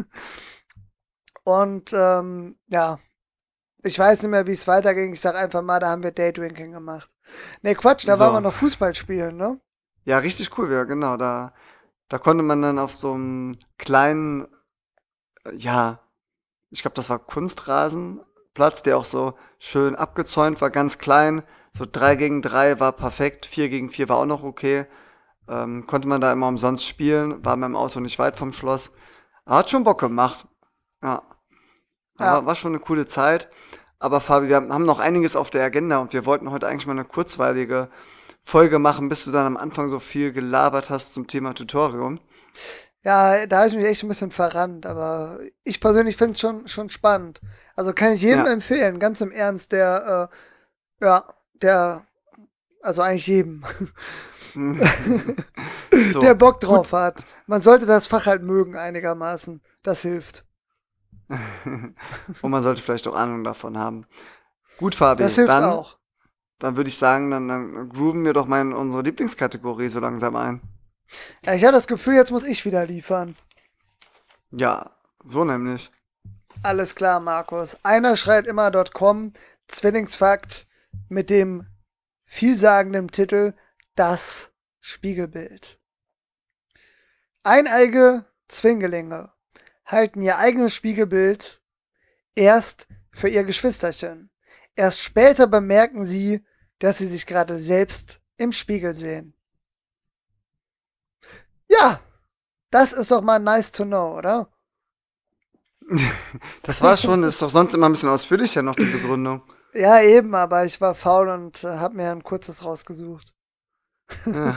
Und ähm, ja, ich weiß nicht mehr, wie es weiterging. Ich sag einfach mal, da haben wir Daydrinking gemacht. Nee, Quatsch, da waren wir So. noch Fußball spielen, ne? Ja, richtig cool, ja, genau. Da, da konnte man dann auf so einem kleinen, äh, ja, ich glaube, das war Kunstrasenplatz, der auch so schön abgezäunt war, ganz klein. So drei gegen drei war perfekt, vier gegen vier war auch noch okay. Ähm, konnte man da immer umsonst spielen, war mit dem Auto nicht weit vom Schloss. Hat schon Bock gemacht. Ja, Ja. aber war schon eine coole Zeit. Aber Fabi, wir haben noch einiges auf der Agenda und wir wollten heute eigentlich mal eine kurzweilige Folge machen, bis du dann am Anfang so viel gelabert hast zum Thema Tutorium. Ja, da habe ich mich echt ein bisschen verrannt, aber ich persönlich finde es schon, schon spannend. Also kann ich jedem Ja. empfehlen, ganz im Ernst, der, äh, ja, der, also eigentlich jedem, der So, Bock gut. drauf hat. Man sollte das Fach halt mögen einigermaßen. Das hilft. Und man sollte vielleicht auch Ahnung davon haben. Gut, Das Fabi, hilft dann, auch. dann würde ich sagen, dann, dann grooven wir doch mal in unsere Lieblingskategorie so langsam ein. Ja, ich habe das Gefühl, jetzt muss ich wieder liefern. Ja, so nämlich. Alles klar, Markus. Einer schreit immer .com, Zwillingsfakt mit dem vielsagenden Titel Das Spiegelbild. Eineige Zwingelinge halten ihr eigenes Spiegelbild erst für ihr Geschwisterchen. Erst später bemerken sie, dass sie sich gerade selbst im Spiegel sehen. Ja, das ist doch mal nice to know, oder? Das war schon, das ist doch sonst immer ein bisschen ausführlicher noch die Begründung. Ja, eben, aber ich war faul und äh, habe mir ein kurzes rausgesucht. Ja.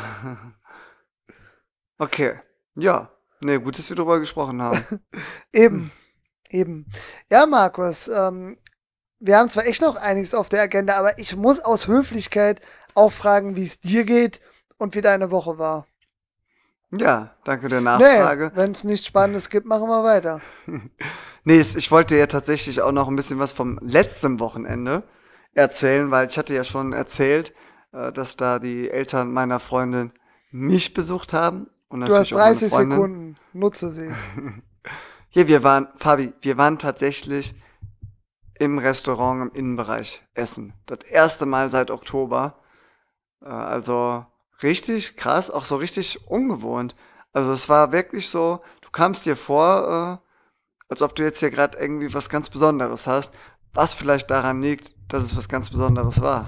Okay. Ja. Nee, gut, dass wir darüber gesprochen haben. Hm. Eben, eben. Ja, Markus, ähm, wir haben zwar echt noch einiges auf der Agenda, aber ich muss aus Höflichkeit auch fragen, wie es dir geht und wie deine Woche war. Ja, danke der Nee, Nachfrage. wenn es nichts Spannendes gibt, machen wir weiter. Nee, es- ich wollte ja tatsächlich auch noch ein bisschen was vom letzten Wochenende erzählen, weil ich hatte ja schon erzählt, äh, dass da die Eltern meiner Freundin mich besucht haben. Und Du hast natürlich auch meine dreißig Freundin. Sekunden. Nutze sie. Hier, wir waren, Fabi, wir waren tatsächlich im Restaurant im Innenbereich essen. Das erste Mal seit Oktober. Äh, also richtig krass, auch so richtig ungewohnt. Also es war wirklich so, du kamst dir vor, äh, als ob du jetzt hier gerade irgendwie was ganz Besonderes hast, was vielleicht daran liegt, dass es was ganz Besonderes war.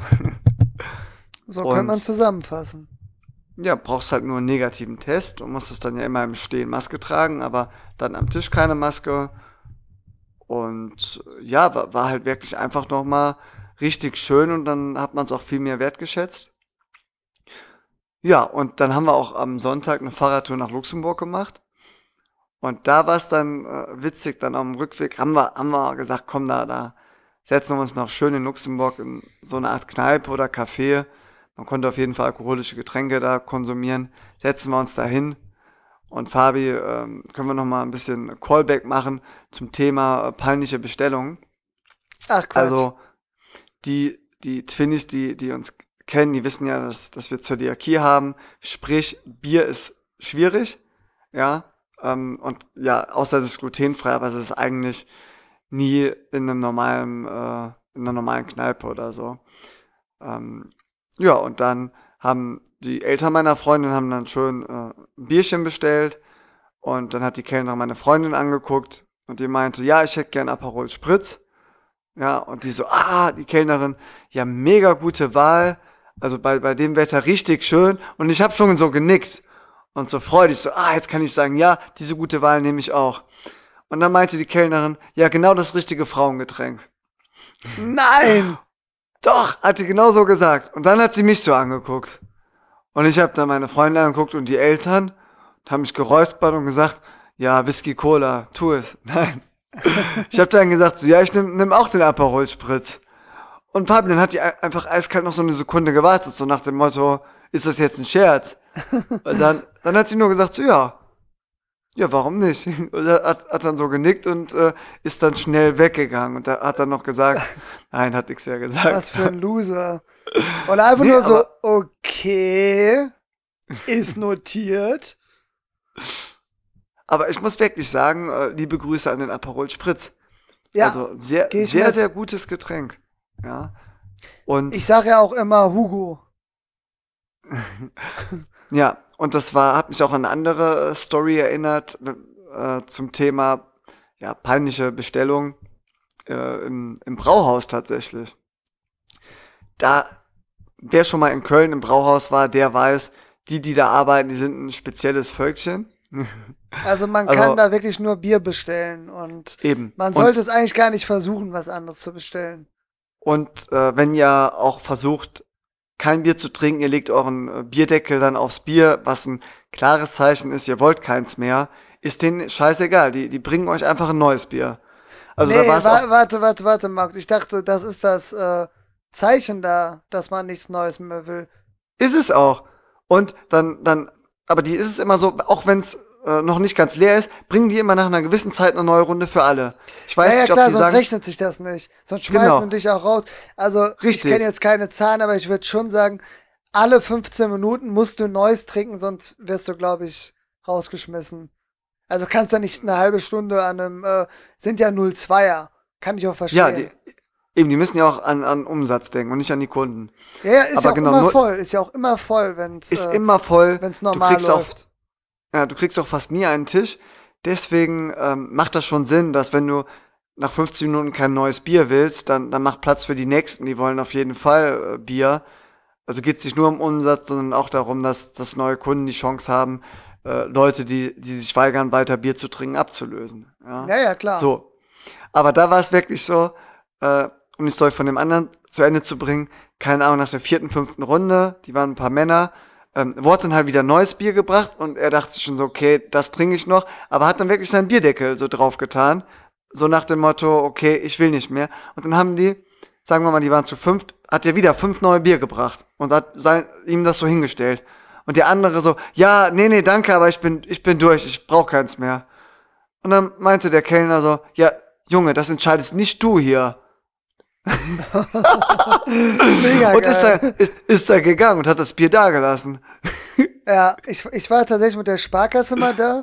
So könnte man Und zusammenfassen. ja, brauchst halt nur einen negativen Test und musstest dann ja immer im Stehen Maske tragen, aber dann am Tisch keine Maske. Und äh, ja, war, war halt wirklich einfach nochmal richtig schön und dann hat man es auch viel mehr wertgeschätzt. Ja, und dann haben wir auch am Sonntag eine Fahrradtour nach Luxemburg gemacht. Und da war es dann äh, witzig, dann am Rückweg haben wir, haben wir gesagt, komm da, da setzen wir uns noch schön in Luxemburg in so eine Art Kneipe oder Café. Man konnte auf jeden Fall alkoholische Getränke da konsumieren. Setzen wir uns da hin. Und Fabi, ähm, können wir noch mal ein bisschen Callback machen zum Thema äh, peinliche Bestellungen. Ach Quatsch. Also die, die Twinnies, die, die uns kennen, die wissen ja, dass, dass wir Zöliakie haben. Sprich, Bier ist schwierig, ja. Ähm, und ja, außer es ist glutenfrei, aber es ist eigentlich nie in einem normalen, äh, in einer normalen Kneipe oder so. Ähm, ja, und dann haben die Eltern meiner Freundin haben dann schön äh, ein Bierchen bestellt und dann hat die Kellnerin meine Freundin angeguckt und die meinte, ja, ich hätte gern Aperol Spritz. Ja, und die so, ah, die Kellnerin, ja, mega gute Wahl. Also bei, bei dem Wetter richtig schön. Und ich habe schon so genickt und so freudig, so, ah, jetzt kann ich sagen, ja, diese gute Wahl nehme ich auch. Und dann meinte die Kellnerin, ja, genau das richtige Frauengetränk. Nein! Doch, hat sie genau so gesagt. Und dann hat sie mich so angeguckt. Und ich habe dann meine Freunde angeguckt und die Eltern und haben mich geräuspert und gesagt, ja, Whisky Cola, tu es. Nein. Ich habe dann gesagt, so, ja, ich nehm, nimm auch den Aperol Spritz. Und Fabian hat die ein- einfach eiskalt noch so eine Sekunde gewartet, so nach dem Motto, ist das jetzt ein Scherz? Und dann, dann hat sie nur gesagt, so, ja, ja, warum nicht? Und er hat, hat dann so genickt und äh, ist dann schnell weggegangen. Und er hat dann noch gesagt, nein, hat nichts mehr gesagt. Was für ein Loser. Und einfach Nee, nur so, aber- okay, ist notiert. Aber ich muss wirklich sagen, äh, liebe Grüße an den Aperol Spritz. Ja, Also sehr, geh ich sehr, mit. sehr gutes Getränk. Ja. Und ich sage ja auch immer Hugo. ja, und das war, hat mich auch an eine andere äh, Story erinnert, äh, zum Thema ja, peinliche Bestellung äh, im, im Brauhaus tatsächlich. Da, wer schon mal in Köln im Brauhaus war, der weiß, die, die da arbeiten, die sind ein spezielles Völkchen. Also man Also- kann da wirklich nur Bier bestellen und Eben. man Und- sollte es eigentlich gar nicht versuchen, was anderes zu bestellen. Und äh, wenn ihr auch versucht, kein Bier zu trinken, ihr legt euren äh, Bierdeckel dann aufs Bier, was ein klares Zeichen ist, ihr wollt keins mehr, ist denen scheißegal. Die, die bringen euch einfach ein neues Bier. Also nee, da war es wa auch, warte, warte, warte, Max. Ich dachte, das ist das äh, Zeichen da, dass man nichts Neues mehr will. ist es auch. Und dann, dann, aber die ist es immer so, auch wenn es äh, noch nicht ganz leer ist, bringen die immer nach einer gewissen Zeit eine neue Runde für alle. Ich weiß Ja, ja, nicht, klar, ob die sonst sagen, rechnet sich das nicht. Sonst schmeißen Genau. dich auch raus. Also, ich Richtig. kenne jetzt keine Zahlen, aber ich würde schon sagen, alle fünfzehn Minuten musst du Neues trinken, sonst wirst du, glaube ich, rausgeschmissen. Also kannst du nicht eine halbe Stunde an einem, äh, sind ja null Komma zweier. Kann ich auch verstehen. ja, die, eben, die müssen ja auch an, an Umsatz denken und nicht an die Kunden. ja, ja, ist aber ja auch genau, immer nur- voll. Ist ja auch immer voll, wenn es Ist äh, immer voll. wenn's Du normal kriegst auch läuft. Ja, du kriegst auch fast nie einen Tisch. Deswegen ähm, macht das schon Sinn, dass wenn du nach fünfzehn Minuten kein neues Bier willst, dann, dann mach Platz für die Nächsten. Die wollen auf jeden Fall äh, Bier. Also geht es nicht nur um Umsatz, sondern auch darum, dass, dass neue Kunden die Chance haben, äh, Leute, die, die sich weigern, weiter Bier zu trinken, abzulösen. Ja, Ja, ja, klar. So. Aber da war es wirklich so, äh, um die Story von dem anderen zu Ende zu bringen, keine Ahnung, nach der vierten, fünften Runde, die waren ein paar Männer, ähm, wurde dann halt wieder neues Bier gebracht und er dachte sich schon so, okay, das trinke ich noch, aber hat dann wirklich seinen Bierdeckel so drauf getan, so nach dem Motto, okay, ich will nicht mehr. Und dann haben die, sagen wir mal, die waren zu fünft, hat er wieder fünf neue Bier gebracht und hat sein, ihm das so hingestellt. Und der andere so, ja, nee, nee, danke, aber ich bin, ich bin durch, ich brauch keins mehr. Und dann meinte der Kellner so, ja, Junge, das entscheidest nicht du hier. Mega Und ist da, geil. ist, ist da gegangen und hat das Bier da gelassen. Ja, ich, ich war tatsächlich mit der Sparkasse mal da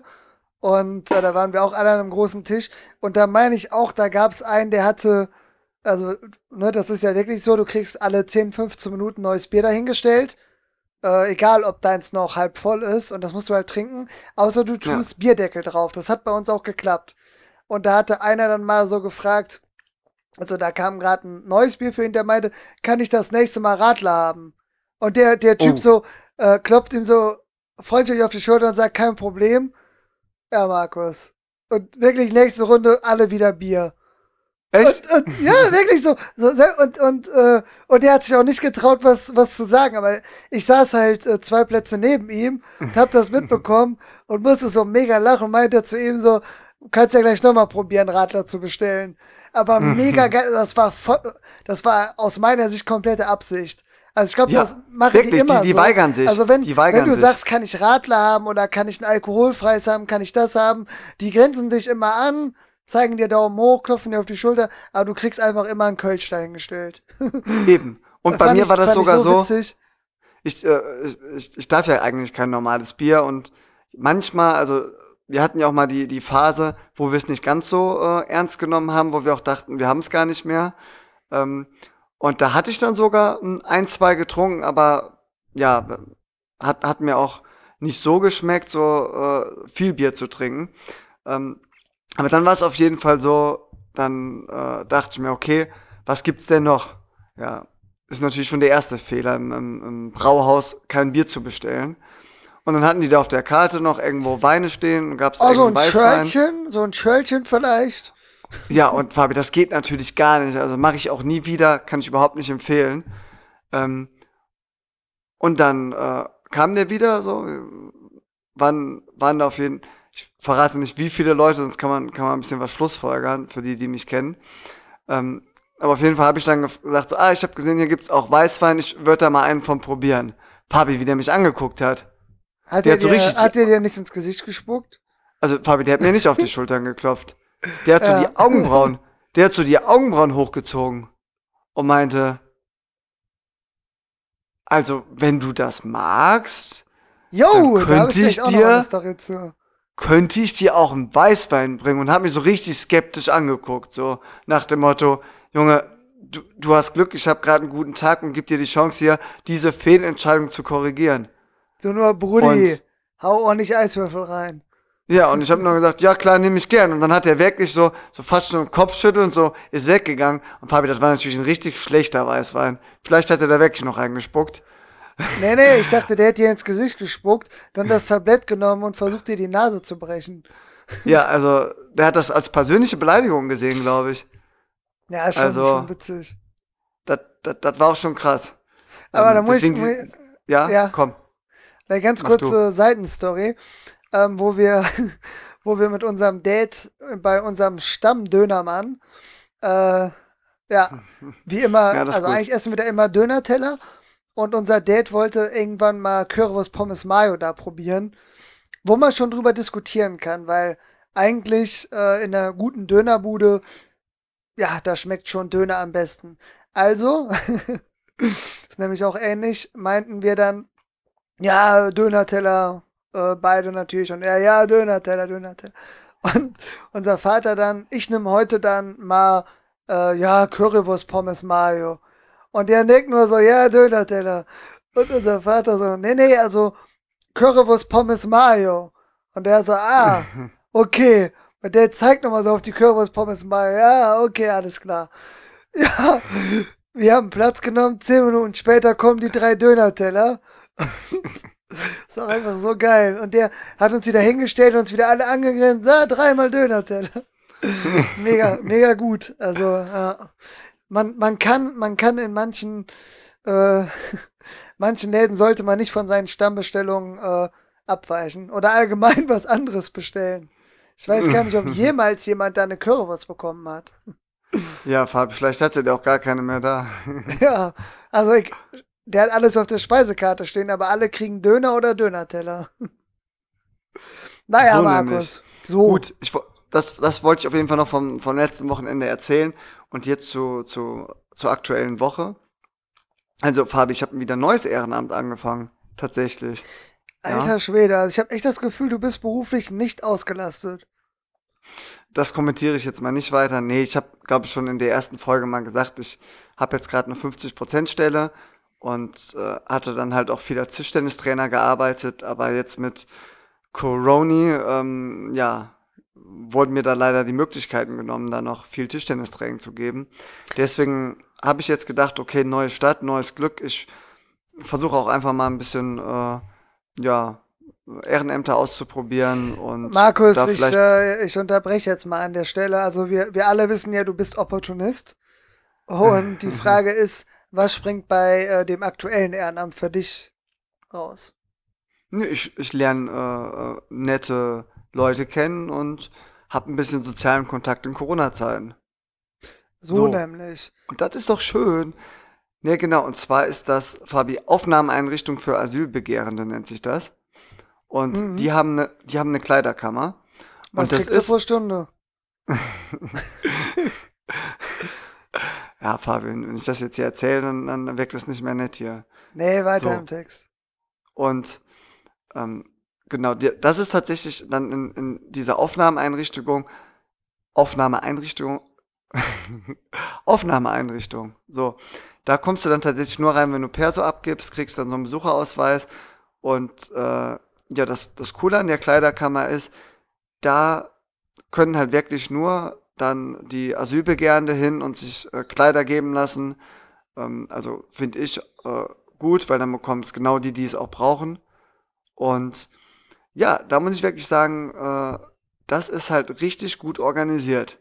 und äh, da waren wir auch alle an einem großen Tisch und da meine ich auch, da gab es einen, der hatte, also, ne, das ist ja wirklich so, du kriegst alle zehn, fünfzehn Minuten neues Bier dahingestellt, äh, egal ob deins noch halb voll ist und das musst du halt trinken, außer du Ja. tust Bierdeckel drauf. Das hat bei uns auch geklappt. Und da hatte einer dann mal so gefragt, also da kam gerade ein neues Bier für ihn, der meinte, kann ich das nächste Mal Radler haben? Und der, der Typ Oh, so, äh, klopft ihm so freundlich auf die Schulter und sagt, kein Problem. Ja, Markus. Und wirklich nächste Runde alle wieder Bier. Und, echt? und ja, wirklich so, so se- und und äh, und er hat sich auch nicht getraut, was was zu sagen. Aber ich saß halt äh, zwei Plätze neben ihm und hab das mitbekommen und musste so mega lachen und meinte zu ihm so, du kannst ja gleich nochmal probieren, Radler zu bestellen. Aber mega geil, das war voll, das war aus meiner Sicht komplette Absicht. Also ich glaube, das Ja, machen die wirklich, die, immer die so. weigern sich. Also wenn, Die wenn weigern du sich. sagst, kann ich Radler haben oder kann ich ein alkoholfreies haben, kann ich das haben, die grenzen dich immer an, zeigen dir Daumen hoch, klopfen dir auf die Schulter, aber du kriegst einfach immer einen Kölsch dahingestellt. Eben. Und bei fand mir ich, war das fand ich sogar so so, witzig. ich, äh, ich, ich, ich darf ja eigentlich kein normales Bier und manchmal, also wir hatten ja auch mal die, die Phase, wo wir es nicht ganz so äh, ernst genommen haben, wo wir auch dachten, wir haben es gar nicht mehr. Ähm, und da hatte ich dann sogar mm, ein, zwei getrunken, aber ja, hat, hat mir auch nicht so geschmeckt, so äh, viel Bier zu trinken. Ähm, aber dann war es auf jeden Fall so, dann äh, dachte ich mir, okay, was gibt's denn noch? Ja, ist natürlich schon der erste Fehler, im, im, im Brauhaus kein Bier zu bestellen. Und dann hatten die da auf der Karte noch irgendwo Weine stehen und gab's Oh, so irgendeinen ein Weißwein. Schörlchen, so ein Schörlchen vielleicht. Ja, und Fabi, das geht natürlich gar nicht. Also mache ich auch nie wieder, kann ich überhaupt nicht empfehlen. Ähm, und dann äh, kam der wieder so, äh, waren, waren da auf jeden ich verrate nicht, wie viele Leute, sonst kann man, kann man ein bisschen was schlussfolgern, für die, die mich kennen. Ähm, aber auf jeden Fall habe ich dann gesagt, so, ah, ich habe gesehen, hier gibt's auch Weißwein, ich würde da mal einen von probieren. Fabi, wie der mich angeguckt hat. Hat Der er hat so dir, richtig, die, hat er dir nicht ins Gesicht gespuckt? also Fabi, der hat mir nicht auf die Schultern geklopft. Der hat so Ja. die Augenbrauen, der hat so die Augenbrauen hochgezogen und meinte, also, wenn du das magst, dann Jo, da habe ich könnte gleich ich auch noch eine dir, Story zu. könnte ich dir auch einen Weißwein bringen und hat mich so richtig skeptisch angeguckt, so nach dem Motto, Junge, du, du hast Glück, ich habe gerade einen guten Tag und gib dir die Chance hier, diese Fehlentscheidung zu korrigieren. Du nur, Brudi, Und hau ordentlich Eiswürfel rein. ja, und ich habe nur gesagt, ja klar, nehme ich gern. Und dann hat er wirklich so, so fast schon im Kopfschütteln und so, ist weggegangen. Und Fabi, das war natürlich ein richtig schlechter Weißwein. Vielleicht hat er da wirklich noch reingespuckt. Nee, nee, ich dachte, der hätte dir ins Gesicht gespuckt, dann das Tablett genommen und versucht dir die Nase zu brechen. Ja, also, der hat das als persönliche Beleidigung gesehen, glaube ich. Ja, ist schon, Also, schon witzig. das das war auch schon krass. Aber da Ähm, muss ich, deswegen, muss die, ich ja, ja, komm, eine ganz mach du. kurze Seitenstory, ähm, wo wir, wo wir mit unserem Date bei unserem Stammdönermann, äh, ja, wie immer, Ja, das ist also gut. eigentlich essen wir da immer Dönerteller und unser Date wollte irgendwann mal Currywurst Pommes Mayo da probieren, wo man schon drüber diskutieren kann, weil eigentlich äh, in einer guten Dönerbude, ja, da schmeckt schon Döner am besten. Also, ist nämlich auch ähnlich, meinten wir dann, ja, Dönerteller, äh, beide natürlich. Und er, ja, Dönerteller, Dönerteller. Und unser Vater dann, ich nehme heute dann mal, äh, ja, Currywurst Pommes Mayo. Und der nickt nur so, ja, Dönerteller. Und unser Vater so, nee, nee, also Currywurst Pommes Mayo. Und der so, ah, okay. Und der zeigt nochmal so auf die Currywurst Pommes Mayo. Ja, okay, alles klar. Ja, wir haben Platz genommen. Zehn Minuten später kommen die drei Dönerteller. Ist auch einfach so geil. Und der hat uns wieder hingestellt und uns wieder alle angegrinst. Ah, dreimal Dönerteller. Mega, mega gut. Also, ja. Man, man kann, man kann in manchen, äh, manchen Läden sollte man nicht von seinen Stammbestellungen äh, abweichen oder allgemein was anderes bestellen. Ich weiß gar nicht, ob jemals jemand da eine Currywurst bekommen hat. Ja, Fabi, vielleicht hatte der auch gar keine mehr da. Ja, also ich, der hat alles auf der Speisekarte stehen, aber alle kriegen Döner oder Dönerteller. Naja, So nämlich. Markus. So. Gut, ich, wo- das, das wollte ich auf jeden Fall noch vom, vom letzten Wochenende erzählen. Und jetzt zu, zu, zur aktuellen Woche. Also, Fabi, ich habe wieder ein neues Ehrenamt angefangen. Tatsächlich. Ja. Alter Schwede, also ich habe echt das Gefühl, du bist beruflich nicht ausgelastet. Das kommentiere ich jetzt mal nicht weiter. Nee, ich habe, glaube ich, schon in der ersten Folge mal gesagt, ich habe jetzt gerade eine fünfzig Prozent Stelle und äh, hatte dann halt auch viel als Tischtennistrainer gearbeitet, aber jetzt mit Coroni, ähm, ja, wurden mir da leider die Möglichkeiten genommen, da noch viel Tischtennistraining zu geben. Deswegen habe ich jetzt gedacht, okay, neue Stadt, neues Glück. Ich versuche auch einfach mal ein bisschen, äh, ja, Ehrenämter auszuprobieren und Markus, da ich, vielleicht. äh, ich unterbreche jetzt mal an der Stelle. Also wir, wir alle wissen ja, du bist Opportunist. Und die Frage ist, was springt bei äh, dem aktuellen Ehrenamt für dich raus? Nee, ich, ich lerne äh, äh, nette Leute kennen und habe ein bisschen sozialen Kontakt in Corona-Zeiten. So So. nämlich. Und das ist doch schön. Ne, genau. Und zwar ist das, Fabi, Aufnahmeeinrichtung für Asylbegehrende nennt sich das. Und Mhm. die haben eine, die haben eine Kleiderkammer. Und Was das kriegst du pro ist, Stunde? ja, Fabi, wenn ich das jetzt hier erzähle, dann, dann wirkt das nicht mehr nett hier. Nee, weiter im So. Text. Und ähm, genau, die, das ist tatsächlich dann in, in dieser Aufnahmeeinrichtung, Aufnahmeeinrichtung, Aufnahmeeinrichtung. So, da kommst du dann tatsächlich nur rein, wenn du Perso abgibst, kriegst dann so einen Besucherausweis und äh, ja, das, das Coole an der Kleiderkammer ist, da können halt wirklich nur dann die Asylbegehrende hin und sich äh, Kleider geben lassen. Ähm, also finde ich äh, gut, weil dann bekommen es genau die, die es auch brauchen. Und ja, da muss ich wirklich sagen, äh, das ist halt richtig gut organisiert.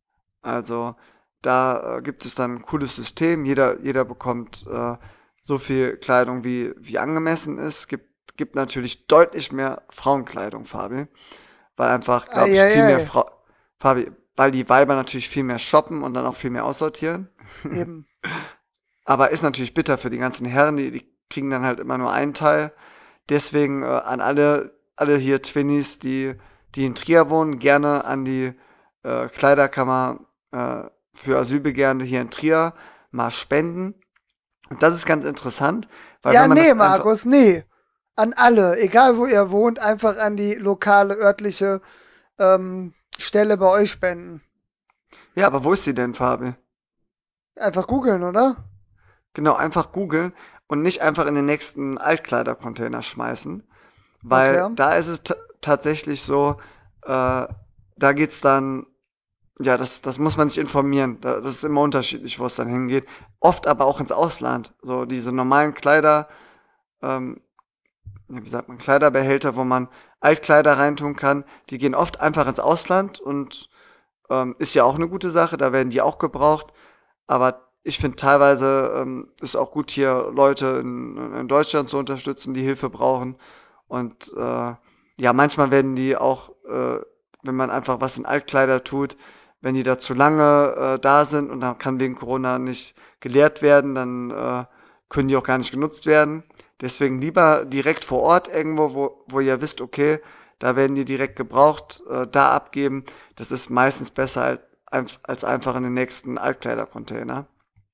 Also da äh, gibt es dann ein cooles System. Jeder, jeder bekommt äh, so viel Kleidung, wie, wie angemessen ist. Gibt, gibt natürlich deutlich mehr Frauenkleidung, Fabi. Weil einfach, glaube ich, viel mehr Eieiei. Frau, Fabi, weil die Weiber natürlich viel mehr shoppen und dann auch viel mehr aussortieren. Eben. Aber ist natürlich bitter für die ganzen Herren, die, die kriegen dann halt immer nur einen Teil. Deswegen äh, an alle, alle hier Twinnies, die, die in Trier wohnen, gerne an die äh, Kleiderkammer äh, für Asylbegehrende hier in Trier mal spenden. Und das ist ganz interessant, weil Ja, wenn man nee, das einfach, Markus, nee. An alle, egal wo ihr wohnt, einfach an die lokale, örtliche ähm, Stelle bei euch spenden. ja, aber wo ist sie denn, Fabi? Einfach googeln, oder? Genau, einfach googeln und nicht einfach in den nächsten Altkleidercontainer schmeißen, weil Okay. da ist es t- tatsächlich so, äh, da geht's dann, ja, das, das muss man sich informieren. Da, das ist immer unterschiedlich, wo es dann hingeht. Oft aber auch ins Ausland. So diese normalen Kleider, ähm, ja, wie sagt man, Kleiderbehälter, wo man Altkleider reintun kann, die gehen oft einfach ins Ausland und ähm, ist ja auch eine gute Sache, da werden die auch gebraucht. Aber ich finde teilweise ähm, ist auch gut, hier Leute in, in Deutschland zu unterstützen, die Hilfe brauchen. Und äh, ja, manchmal werden die auch, äh, wenn man einfach was in Altkleider tut, wenn die da zu lange äh, da sind und dann kann wegen Corona nicht geleert werden, dann äh, können die auch gar nicht genutzt werden. Deswegen lieber direkt vor Ort irgendwo, wo, wo ihr wisst, okay, da werden die direkt gebraucht, äh, da abgeben. Das ist meistens besser als, als einfach in den nächsten Altkleidercontainer.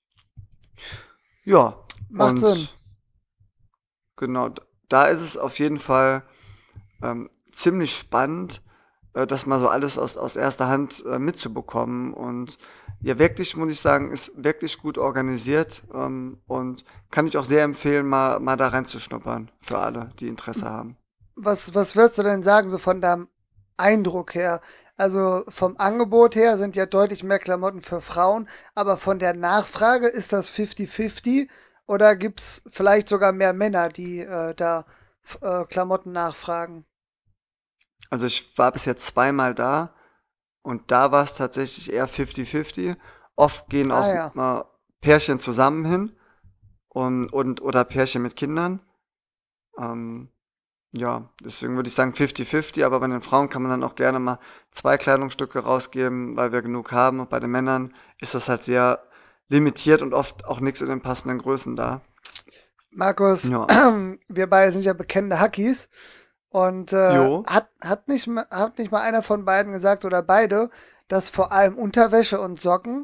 Ja, Macht Sinn. und genau, d- da ist es auf jeden Fall ähm, ziemlich spannend, äh, das mal so alles aus, aus erster Hand äh, mitzubekommen. Und ja, wirklich, muss ich sagen, ist wirklich gut organisiert ähm, und kann ich auch sehr empfehlen, mal, mal da reinzuschnuppern für alle, die Interesse haben. Was, was würdest du denn sagen, so von deinem Eindruck her? Also vom Angebot her sind ja deutlich mehr Klamotten für Frauen, aber von der Nachfrage ist das fünfzig fünfzig oder gibt es vielleicht sogar mehr Männer, die äh, da f- äh, Klamotten nachfragen? Also ich war bis jetzt zweimal da und da war es tatsächlich eher fünfzig fünfzig. Oft gehen Ah auch ja. äh, Pärchen zusammen hin und, und oder Pärchen mit Kindern. Ähm, ja, deswegen würde ich sagen fünfzig fünfzig, aber bei den Frauen kann man dann auch gerne mal zwei Kleidungsstücke rausgeben, weil wir genug haben. Und bei den Männern ist das halt sehr limitiert und oft auch nichts in den passenden Größen da. Markus, Ja. wir beide sind ja bekennende Hackies. Und äh, Jo. hat, hat, nicht, ma- hat nicht mal einer von beiden gesagt oder beide, dass vor allem Unterwäsche und Socken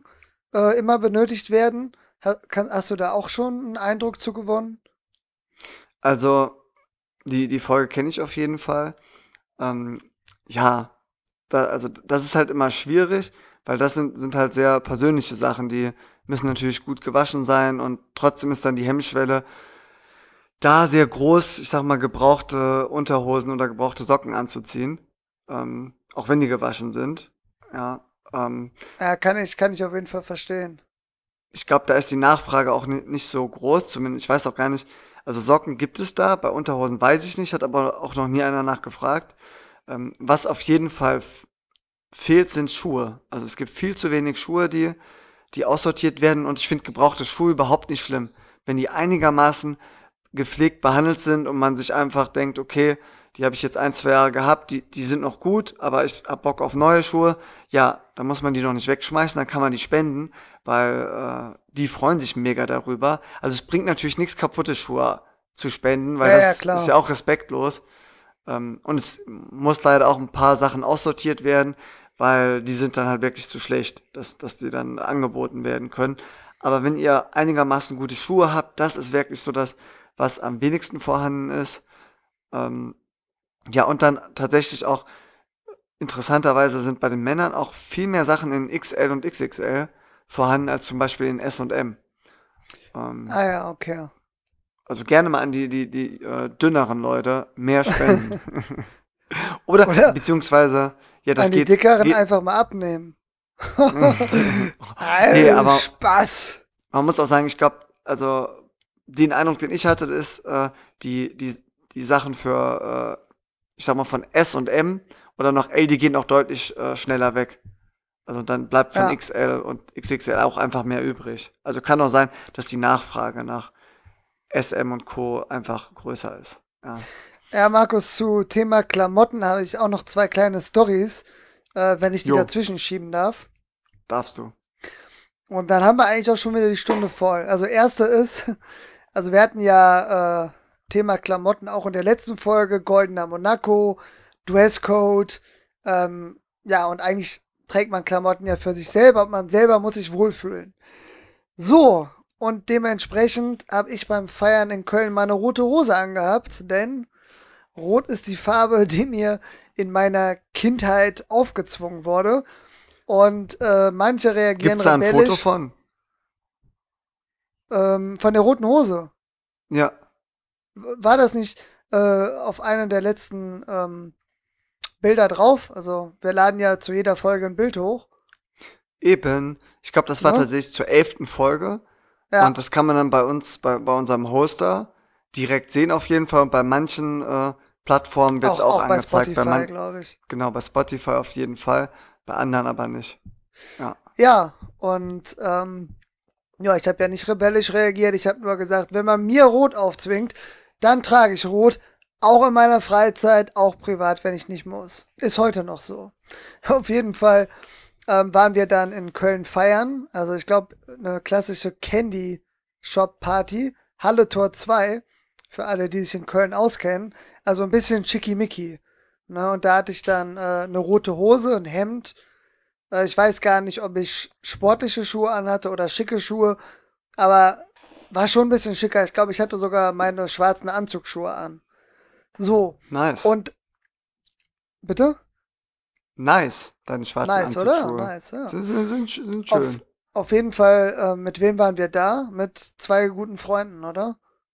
äh, immer benötigt werden? Ha kann hast du da auch schon einen Eindruck zu gewonnen? Also, die die Folge kenne ich auf jeden Fall. Ähm, ja, da also, das ist halt immer schwierig, weil das sind sind halt sehr persönliche Sachen, die müssen natürlich gut gewaschen sein und trotzdem ist dann die Hemmschwelle da sehr groß, ich sage mal, gebrauchte Unterhosen oder gebrauchte Socken anzuziehen, ähm, auch wenn die gewaschen sind. Ja, ähm, Ja, kann ich kann ich auf jeden Fall verstehen. ich glaube, da ist die Nachfrage auch ni nicht so groß, zumindest ich weiß auch gar nicht, also Socken gibt es da, bei Unterhosen weiß ich nicht, hat aber auch noch nie einer nachgefragt. Ähm, was auf jeden Fall f fehlt, sind Schuhe. Also, es gibt viel zu wenig Schuhe, die die aussortiert werden und ich finde gebrauchte Schuhe überhaupt nicht schlimm. Wenn die einigermaßen gepflegt behandelt sind und man sich einfach denkt: „Okay, die habe ich jetzt ein zwei Jahre gehabt, die die sind noch gut, aber ich habe Bock auf neue Schuhe." Ja, dann muss man die doch nicht wegschmeißen, dann kann man die spenden, weil, äh, die freuen sich mega darüber. Also, es bringt natürlich nix, kaputte Schuhe zu spenden, weil Ja, ja, das ist klar. ja auch respektlos. Ähm, und es muss leider auch ein paar Sachen aussortiert werden, weil die sind dann halt wirklich zu schlecht, dass dass die dann angeboten werden können. Aber wenn ihr einigermaßen gute Schuhe habt, das ist wirklich so das, was am wenigsten vorhanden ist. Ähm, ja, und dann tatsächlich auch interessanterweise sind bei den Männern auch viel mehr Sachen in X L und X X L vorhanden als zum Beispiel in S und M. Ähm, Ah ja, okay. also gerne mal an die die die, äh, dünneren Leute mehr spenden. Oder Oder beziehungsweise, ja, das an die geht Dickeren geht einfach mal abnehmen. ne, Al aber Spaß. man muss auch sagen, ich glaube, also den Eindruck, den ich hatte, ist, äh, die die die Sachen für, äh, ich sage mal, von S und M oder noch L, die gehen auch deutlich, äh, schneller weg. Also, dann bleibt von Ja. X L und X X L auch einfach mehr übrig. Also, kann auch sein, dass die Nachfrage nach S M und Co. einfach größer ist. Ja. Ja, Markus, zu Thema Klamotten habe ich auch noch zwei kleine Stories, äh, wenn ich die Jo, dazwischen schieben darf. darfst du. Und dann haben wir eigentlich auch schon wieder die Stunde voll. Also erste ist, also wir hatten ja äh, Thema Klamotten auch in der letzten Folge, Goldener Monaco, Dresscode. Ähm, ja, und eigentlich trägt man Klamotten ja für sich selber und man selber muss sich wohlfühlen. So, und dementsprechend habe ich beim Feiern in Köln meine rote Hose angehabt, denn Rot ist die Farbe, die mir in meiner Kindheit aufgezwungen wurde. Und äh, manche reagieren Gibt's da ein Foto rebellisch von? ähm, von der roten Hose. Ja, War das nicht äh, auf einem der letzten ähm, Bilder drauf? Also wir laden ja zu jeder Folge ein Bild hoch. eben. Ich glaube, das war Ne? tatsächlich zur elften Folge. Und Ja, das kann man dann bei uns, bei, bei unserem Hoster direkt sehen auf jeden Fall. Und bei manchen äh, Plattformen wird's auch, auch auch bei angezeigt. Bei Spotify, man, glaube ich. genau, bei Spotify auf jeden Fall. Bei anderen aber nicht. Ja. Ja, und ähm, ja, ich habe ja nicht rebellisch reagiert. Ich habe nur gesagt, wenn man mir Rot aufzwingt, dann trage ich Rot. Auch in meiner Freizeit, auch privat, wenn ich nicht muss. Ist heute noch so. Auf jeden Fall ähm, waren wir dann in Köln feiern. Also ich glaube, eine klassische Candy Shop Party. Halle Tor zwei. Für alle, die sich in Köln auskennen. Also ein bisschen schickimicki. Ne, und da hatte ich dann äh, eine rote Hose, ein Hemd. Äh, ich weiß gar nicht, ob ich sportliche Schuhe anhatte oder schicke Schuhe. Aber war schon ein bisschen schicker. Ich glaube, ich hatte sogar meine schwarzen Anzugsschuhe an. So. Nice. Und bitte? Nice. Deine schwarzen Nice, oder? Anzugsschuhe. Nice, ja. Sind, sind, sind, sch- sind Auf, schön. auf jeden Fall, äh, mit wem waren wir da? Mit zwei guten Freunden, oder?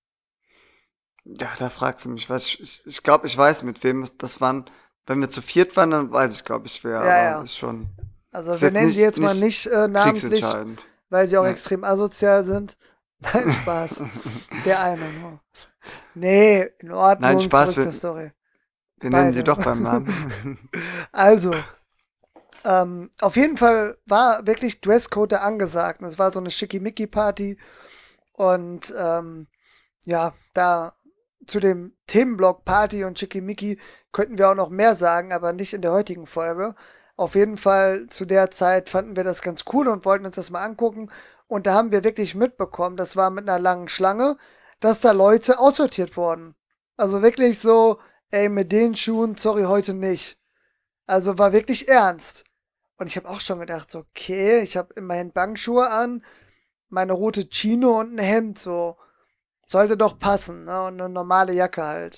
Ja, da fragst du mich was. Ich, ich, ich glaube, ich weiß, mit wem es das waren. Wenn wir zu viert waren, dann weiß ich, glaube ich, wer. Ja, Aber ja. ist schon, Also ist wir jetzt nennen sie nicht, jetzt mal nicht nicht äh, namentlich, kriegsentscheidend. weil sie auch Nee. extrem asozial sind. Nein, Spaß. Der eine nur. Nee, in Nein, Ordnung, Spaß, zurück wir, zur Story. wir nennen sie Beide. doch beim Namen. Also, ähm, auf jeden Fall war wirklich Dresscode da angesagt. Und es war so eine Schickimicki-Party. Und ähm, ja, da zu dem Themenblock Party und Schickimicki könnten wir auch noch mehr sagen, aber nicht in der heutigen Folge. Auf jeden Fall zu der Zeit fanden wir das ganz cool und wollten uns das mal angucken. Und da haben wir wirklich mitbekommen, das war mit einer langen Schlange, dass da Leute aussortiert wurden. Also wirklich so, ey, mit den Schuhen, sorry, heute nicht. Also war wirklich ernst. Und ich habe auch schon gedacht, so, okay, ich habe immerhin Bankschuhe an, meine rote Chino und ein Hemd, so, sollte doch passen, ne? Und eine normale Jacke halt.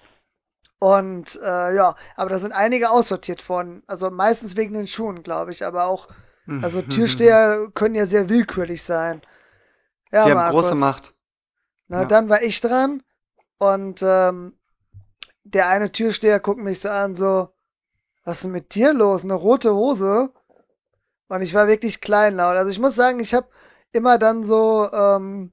Und äh, ja, aber da sind einige aussortiert worden. Also meistens wegen den Schuhen, glaube ich. Aber auch, also Türsteher können ja sehr willkürlich sein. Ja, Die haben große Markus. Macht. Na, Ja. dann war ich dran. Und ähm, der eine Türsteher guckt mich so an, so, was ist denn mit dir los? Eine rote Hose? Und ich war wirklich kleinlaut. Also ich muss sagen, ich habe immer dann so, ähm,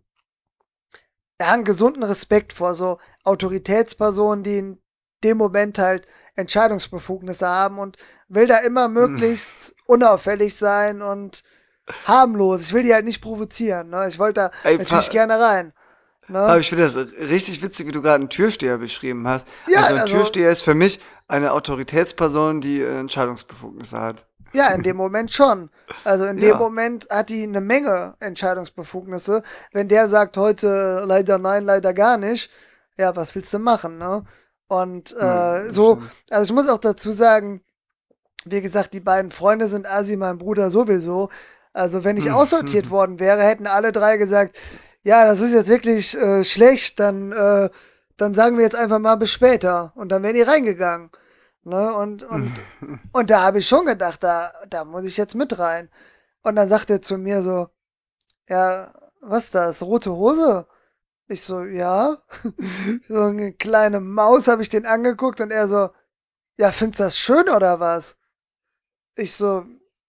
ja, einen gesunden Respekt vor so Autoritätspersonen, die in dem Moment halt Entscheidungsbefugnisse haben und will da immer möglichst unauffällig sein und harmlos. Ich will die halt nicht provozieren. Ne? Ich wollte da Ey, natürlich pa- gerne rein. aber Ne? ich finde das richtig witzig, wie du gerade einen Türsteher beschrieben hast. Ja, Also ein also, Türsteher ist für mich eine Autoritätsperson, die äh, Entscheidungsbefugnisse hat. ja, in dem Moment schon. Also in dem Ja. Moment hat die eine Menge Entscheidungsbefugnisse. Wenn der sagt heute leider nein, leider gar nicht, ja, was willst du machen, ne? Und Ja, äh, das so, stimmt. also ich muss auch dazu sagen, wie gesagt, die beiden Freunde sind Assi, mein Bruder sowieso. Also wenn ich aussortiert worden wäre, hätten alle drei gesagt, ja, das ist jetzt wirklich äh, schlecht, dann, äh, dann sagen wir jetzt einfach mal bis später. Und dann wären die reingegangen. Ne? Und, und, und da habe ich schon gedacht, da, da muss ich jetzt mit rein. Und dann sagt er zu mir so, ja, was ist das, rote Hose? Ich so, ja. So eine kleine Maus habe ich den angeguckt und er so, ja, findest du das schön oder was? Ich so,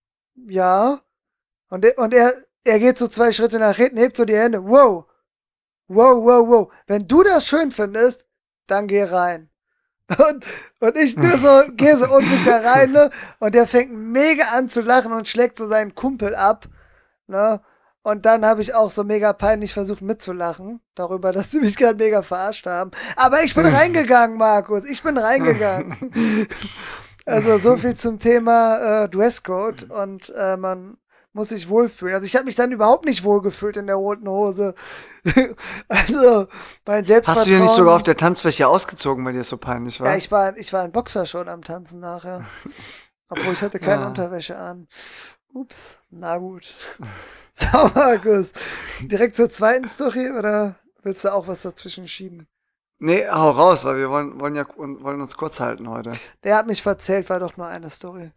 ja. Und, er- und er, er geht so zwei Schritte nach hinten, hebt so die Hände. Wow, wow, wow, wow. Wenn du das schön findest, dann geh rein. Und, und ich nur so, gehe so unsicher rein, ne? Und der fängt mega an zu lachen und schlägt so seinen Kumpel ab, ne? Und dann habe ich auch so mega peinlich versucht mitzulachen darüber, dass sie mich gerade mega verarscht haben. Aber ich bin reingegangen, Markus. Ich bin reingegangen. Also so viel zum Thema äh, Dresscode und äh, man muss sich wohlfühlen. Also ich habe mich dann überhaupt nicht wohlgefühlt in der roten Hose. Also mein Hast du dir nicht sogar auf Selbstvertrauen. der Tanzfläche ausgezogen, weil dir das so peinlich Ja, war? ich war, ich war in Boxer schon am Tanzen nachher. Obwohl ich hatte keine Ja. Unterwäsche an. Ups, na gut. So, Markus. Direkt zur zweiten Story oder willst du auch was dazwischen schieben? Nee, hau raus, weil wir wollen, wollen ja wollen uns kurz halten heute. Der hat mich verzählt, war doch nur eine Story.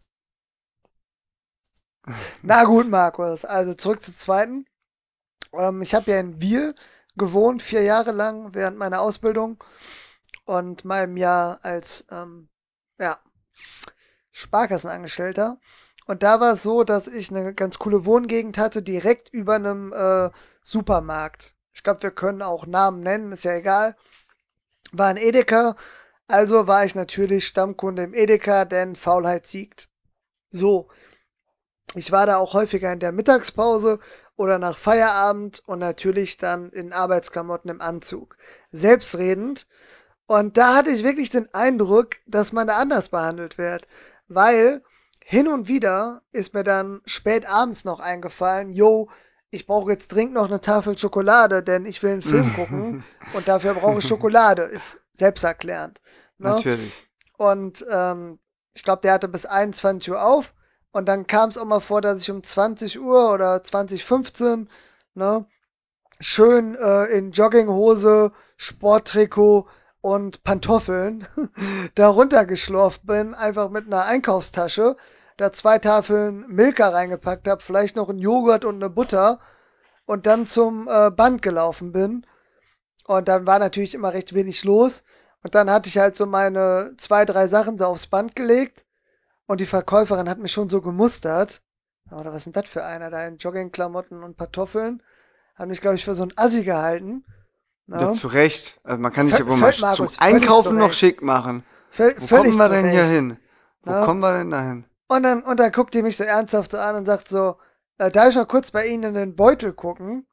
Na gut, Markus. Also zurück zur zweiten. Ähm, ich habe ja in Wiel gewohnt, vier Jahre lang während meiner Ausbildung und meinem Jahr als ähm, ja, Sparkassenangestellter. Und da war es so, dass ich eine ganz coole Wohngegend hatte, direkt über einem äh, Supermarkt. Ich glaube, wir können auch Namen nennen, ist ja egal. War ein Edeka, also war ich natürlich Stammkunde im Edeka, denn Faulheit siegt. So, ich war da auch häufiger in der Mittagspause oder nach Feierabend und natürlich dann in Arbeitsklamotten im Anzug. Selbstredend. Und da hatte ich wirklich den Eindruck, dass man da anders behandelt wird. Weil hin und wieder ist mir dann spät abends noch eingefallen, yo, ich brauche jetzt dringend noch eine Tafel Schokolade, denn ich will einen Film gucken und dafür brauche ich Schokolade. Ist selbsterklärend. Ne? Natürlich. Und ähm, ich glaube, der hatte bis einundzwanzig Uhr auf. Und dann kam es auch mal vor, dass ich um zwanzig Uhr oder zwanzig Uhr fünfzehn, ne, schön äh, in Jogginghose, Sporttrikot und Pantoffeln da runtergeschlurft bin, einfach mit einer Einkaufstasche, da zwei Tafeln Milka reingepackt habe, vielleicht noch einen Joghurt und eine Butter und dann zum äh, Band gelaufen bin. Und dann war natürlich immer recht wenig los. Und dann hatte ich halt so meine zwei, drei Sachen so aufs Band gelegt. Und die Verkäuferin hat mich schon so gemustert. Oder was ist denn das für einer da in Joggingklamotten und Pantoffeln? Hat mich, glaube ich, für so ein Assi gehalten. Ja, Ne? zu Recht. Also man kann dich ja Völ wohl mal völ sch- zum Markus, völlig Einkaufen noch zurecht. schick machen. Völ Wo völlig kommen wir denn hier zurecht. hin? Wo Ne? kommen wir denn dahin? Und dann, und dann guckt die mich so ernsthaft so an und sagt so, äh, darf ich mal kurz bei Ihnen in den Beutel gucken?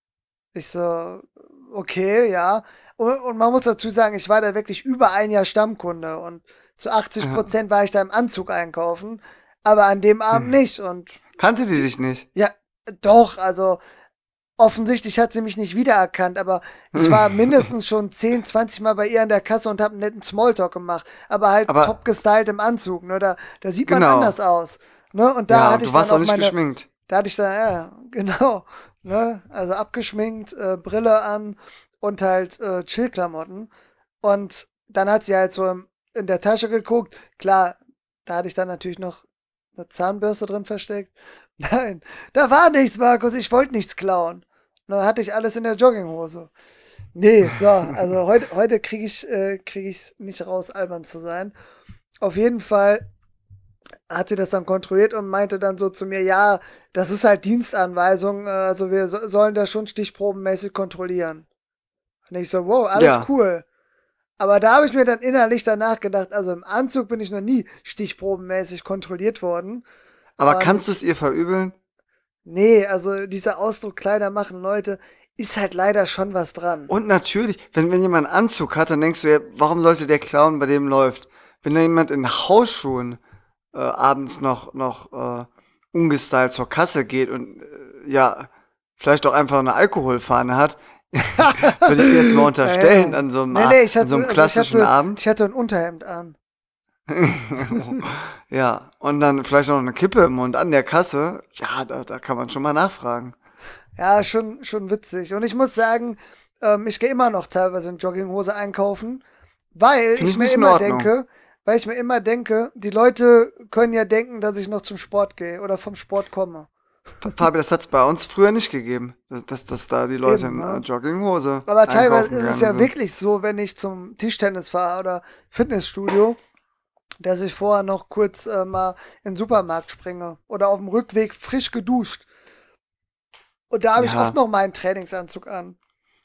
Ich so, okay, ja. Und, und man muss dazu sagen, ich war da wirklich über ein Jahr Stammkunde und zu achtzig Ja. Prozent war ich da im Anzug einkaufen, aber an dem Abend nicht. Und Kannte die dich nicht? ja, doch, also offensichtlich hat sie mich nicht wiedererkannt, aber ich war mindestens schon zehn, zwanzig Mal bei ihr an der Kasse und habe einen netten Smalltalk gemacht, aber halt Aber top gestylt im Anzug, ne? Da, da sieht man genau. anders aus. Ne? Und da Ja, hatte und ich du warst dann auch auch nicht meine, geschminkt. da hatte ich dann, ja, genau, ne? Also abgeschminkt, äh, Brille an und halt äh, Chill-Klamotten. Und dann hat sie halt so im- in der Tasche geguckt. Klar, da hatte ich dann natürlich noch eine Zahnbürste drin versteckt. Nein, da war nichts, Markus. Ich wollte nichts klauen. Und dann hatte ich alles in der Jogginghose. Nee, so, also heute, heute kriege ich äh, krieg ich's nicht raus, albern zu sein. Auf jeden Fall hat sie das dann kontrolliert und meinte dann so zu mir, ja, das ist halt Dienstanweisung, äh, also wir so, sollen das schon stichprobenmäßig kontrollieren. Und ich so, wow, alles Ja, cool. Aber da habe ich mir dann innerlich danach gedacht, also im Anzug bin ich noch nie stichprobenmäßig kontrolliert worden. aber kannst du Und es ihr verübeln? nee, also dieser Ausdruck Kleider machen Leute, ist halt leider schon was dran. Und natürlich, wenn, wenn jemand einen Anzug hat, dann denkst du ja, warum sollte der Clown bei dem läuft? Wenn da jemand in Hausschuhen äh, abends noch, noch äh, ungestylt zur Kasse geht und äh, ja, vielleicht auch einfach eine Alkoholfahne hat, würde ich dir jetzt mal Ja, unterstellen ja. an so einem, Nee, A- nee, ich an so hatte, einem also ich klassischen hatte, Abend. ich hatte ein Unterhemd an. Ja, und dann vielleicht noch eine Kippe im Mund an der Kasse. Ja, da, da kann man schon mal nachfragen. Ja, schon, schon witzig. Und ich muss sagen, ähm, ich gehe immer noch teilweise in Jogginghose einkaufen, weil Finde ich ich mir nicht in immer Ordnung. denke, weil ich mir immer denke, die Leute können ja denken, dass ich noch zum Sport gehe oder vom Sport komme. Fabi, das hat es bei uns früher nicht gegeben, dass, dass, dass da die Leute Eben, in äh, ne? Jogginghose Aber teilweise einkaufen ist es gegangen ja sind. wirklich so, wenn ich zum Tischtennis fahre oder Fitnessstudio, dass ich vorher noch kurz äh, mal in den Supermarkt springe oder auf dem Rückweg frisch geduscht. Und da habe ich oft Ja, noch meinen Trainingsanzug an.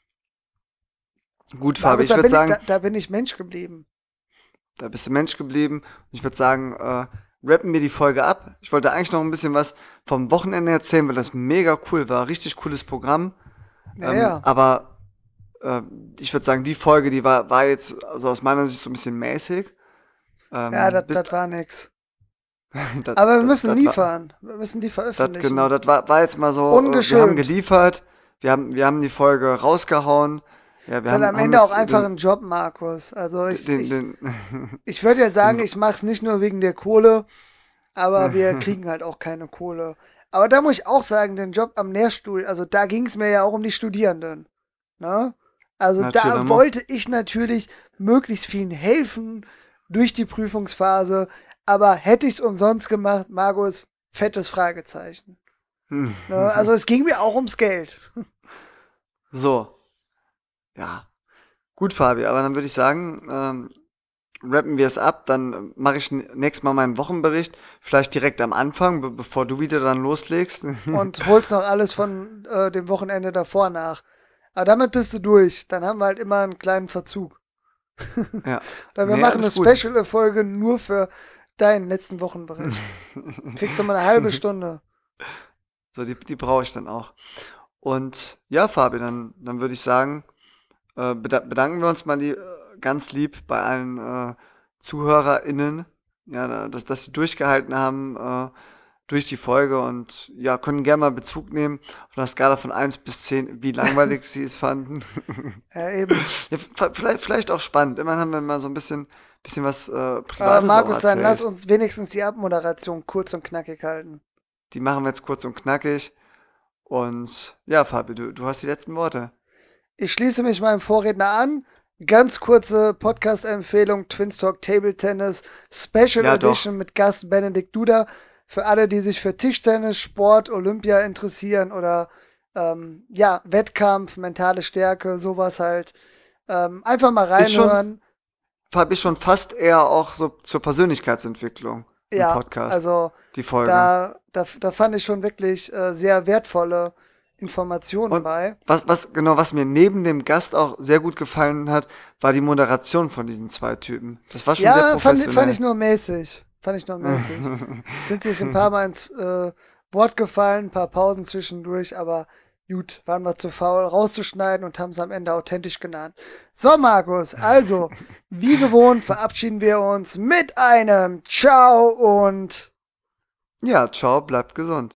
gut, Fabi, Markus, ich da würde bin ich, da, sagen, da bin ich Mensch geblieben. da bist du Mensch geblieben. Und ich würde sagen, äh, rappen wir die Folge ab. Ich wollte eigentlich noch ein bisschen was vom Wochenende erzählen, weil das mega cool war. Richtig cooles Programm. Ja, Ähm, ja. aber äh, ich würde sagen, die Folge, die war, war jetzt also aus meiner Sicht so ein bisschen mäßig. Ja, Ähm, das bis, war nix. das, Aber wir das, müssen das war, liefern. Wir müssen die das, genau, veröffentlichen. das war, war jetzt mal so, äh, wir haben Ungeschönt. geliefert, wir haben, wir haben die Folge rausgehauen. Ja, wir Ist halt haben, am haben Ende auch jetzt einfach den, ein Job, Markus. Also ich, den, ich, den, ich würde ja sagen, den, ich mache es nicht nur wegen der Kohle, aber wir kriegen halt auch keine Kohle. Aber da muss ich auch sagen, den Job am Lehrstuhl, also da ging es mir ja auch um die Studierenden. Ne? Also da Natürlich. wollte ich natürlich möglichst vielen helfen durch die Prüfungsphase, aber hätte ich es umsonst gemacht, Markus, fettes Fragezeichen. Ne? Also es ging mir auch ums Geld. So, ja. Gut, Fabi, aber dann würde ich sagen, ähm, rappen wir es ab, dann mache ich n- nächstes Mal meinen Wochenbericht, vielleicht direkt am Anfang, be bevor du wieder dann loslegst. Und holst noch alles von äh, dem Wochenende davor nach. Aber damit bist du durch. Dann haben wir halt immer einen kleinen Verzug. Ja. Oder wir Nee, machen eine alles gut. Special-Folge nur für deinen letzten Wochenbericht. Kriegst du mal eine halbe Stunde. So, die, die brauche ich dann auch. Und ja, Fabi, dann, dann würde ich sagen, äh, beda bedanken wir uns mal lieb, ganz lieb bei allen äh, ZuhörerInnen, ja, da- dass, dass sie durchgehalten haben äh, durch die Folge und ja, können gerne mal Bezug nehmen auf einer Skala von eins bis zehn, wie langweilig sie es fanden. Ja, eben. Ja, v- vielleicht, vielleicht auch spannend. Immerhin haben wir mal so ein bisschen, bisschen was äh, Aber Privates auch Markus, dann lass erzählt. uns wenigstens die Abmoderation kurz und knackig halten. Die machen wir jetzt kurz und knackig. Und ja, Fabi, du, du hast die letzten Worte. Ich schließe mich meinem Vorredner an. Ganz kurze Podcast-Empfehlung: Twins Talk Table Tennis Special Ja, doch. Edition mit Gast Benedikt Duda. Für alle, die sich für Tischtennis, Sport, Olympia interessieren oder ähm, ja, Wettkampf, mentale Stärke, sowas halt. Ähm, einfach mal Ist schon, reinhören. Fabi, ist schon fast eher auch so zur Persönlichkeitsentwicklung im Ja, Podcast, also die Folge. da, da, da fand ich schon wirklich äh, sehr wertvolle Informationen Und bei. was, was, genau, was mir neben dem Gast auch sehr gut gefallen hat, war die Moderation von diesen zwei Typen. Das war schon sehr Ja, fand, fand professionell. ich nur mäßig. Fand ich nur mäßig. Sind sich ein paar Mal ins äh, Wort gefallen, ein paar Pausen zwischendurch, aber gut, waren wir zu faul rauszuschneiden und haben es am Ende authentisch genannt. So, Markus, also, wie gewohnt verabschieden wir uns mit einem Ciao und Ja, ciao, bleibt gesund.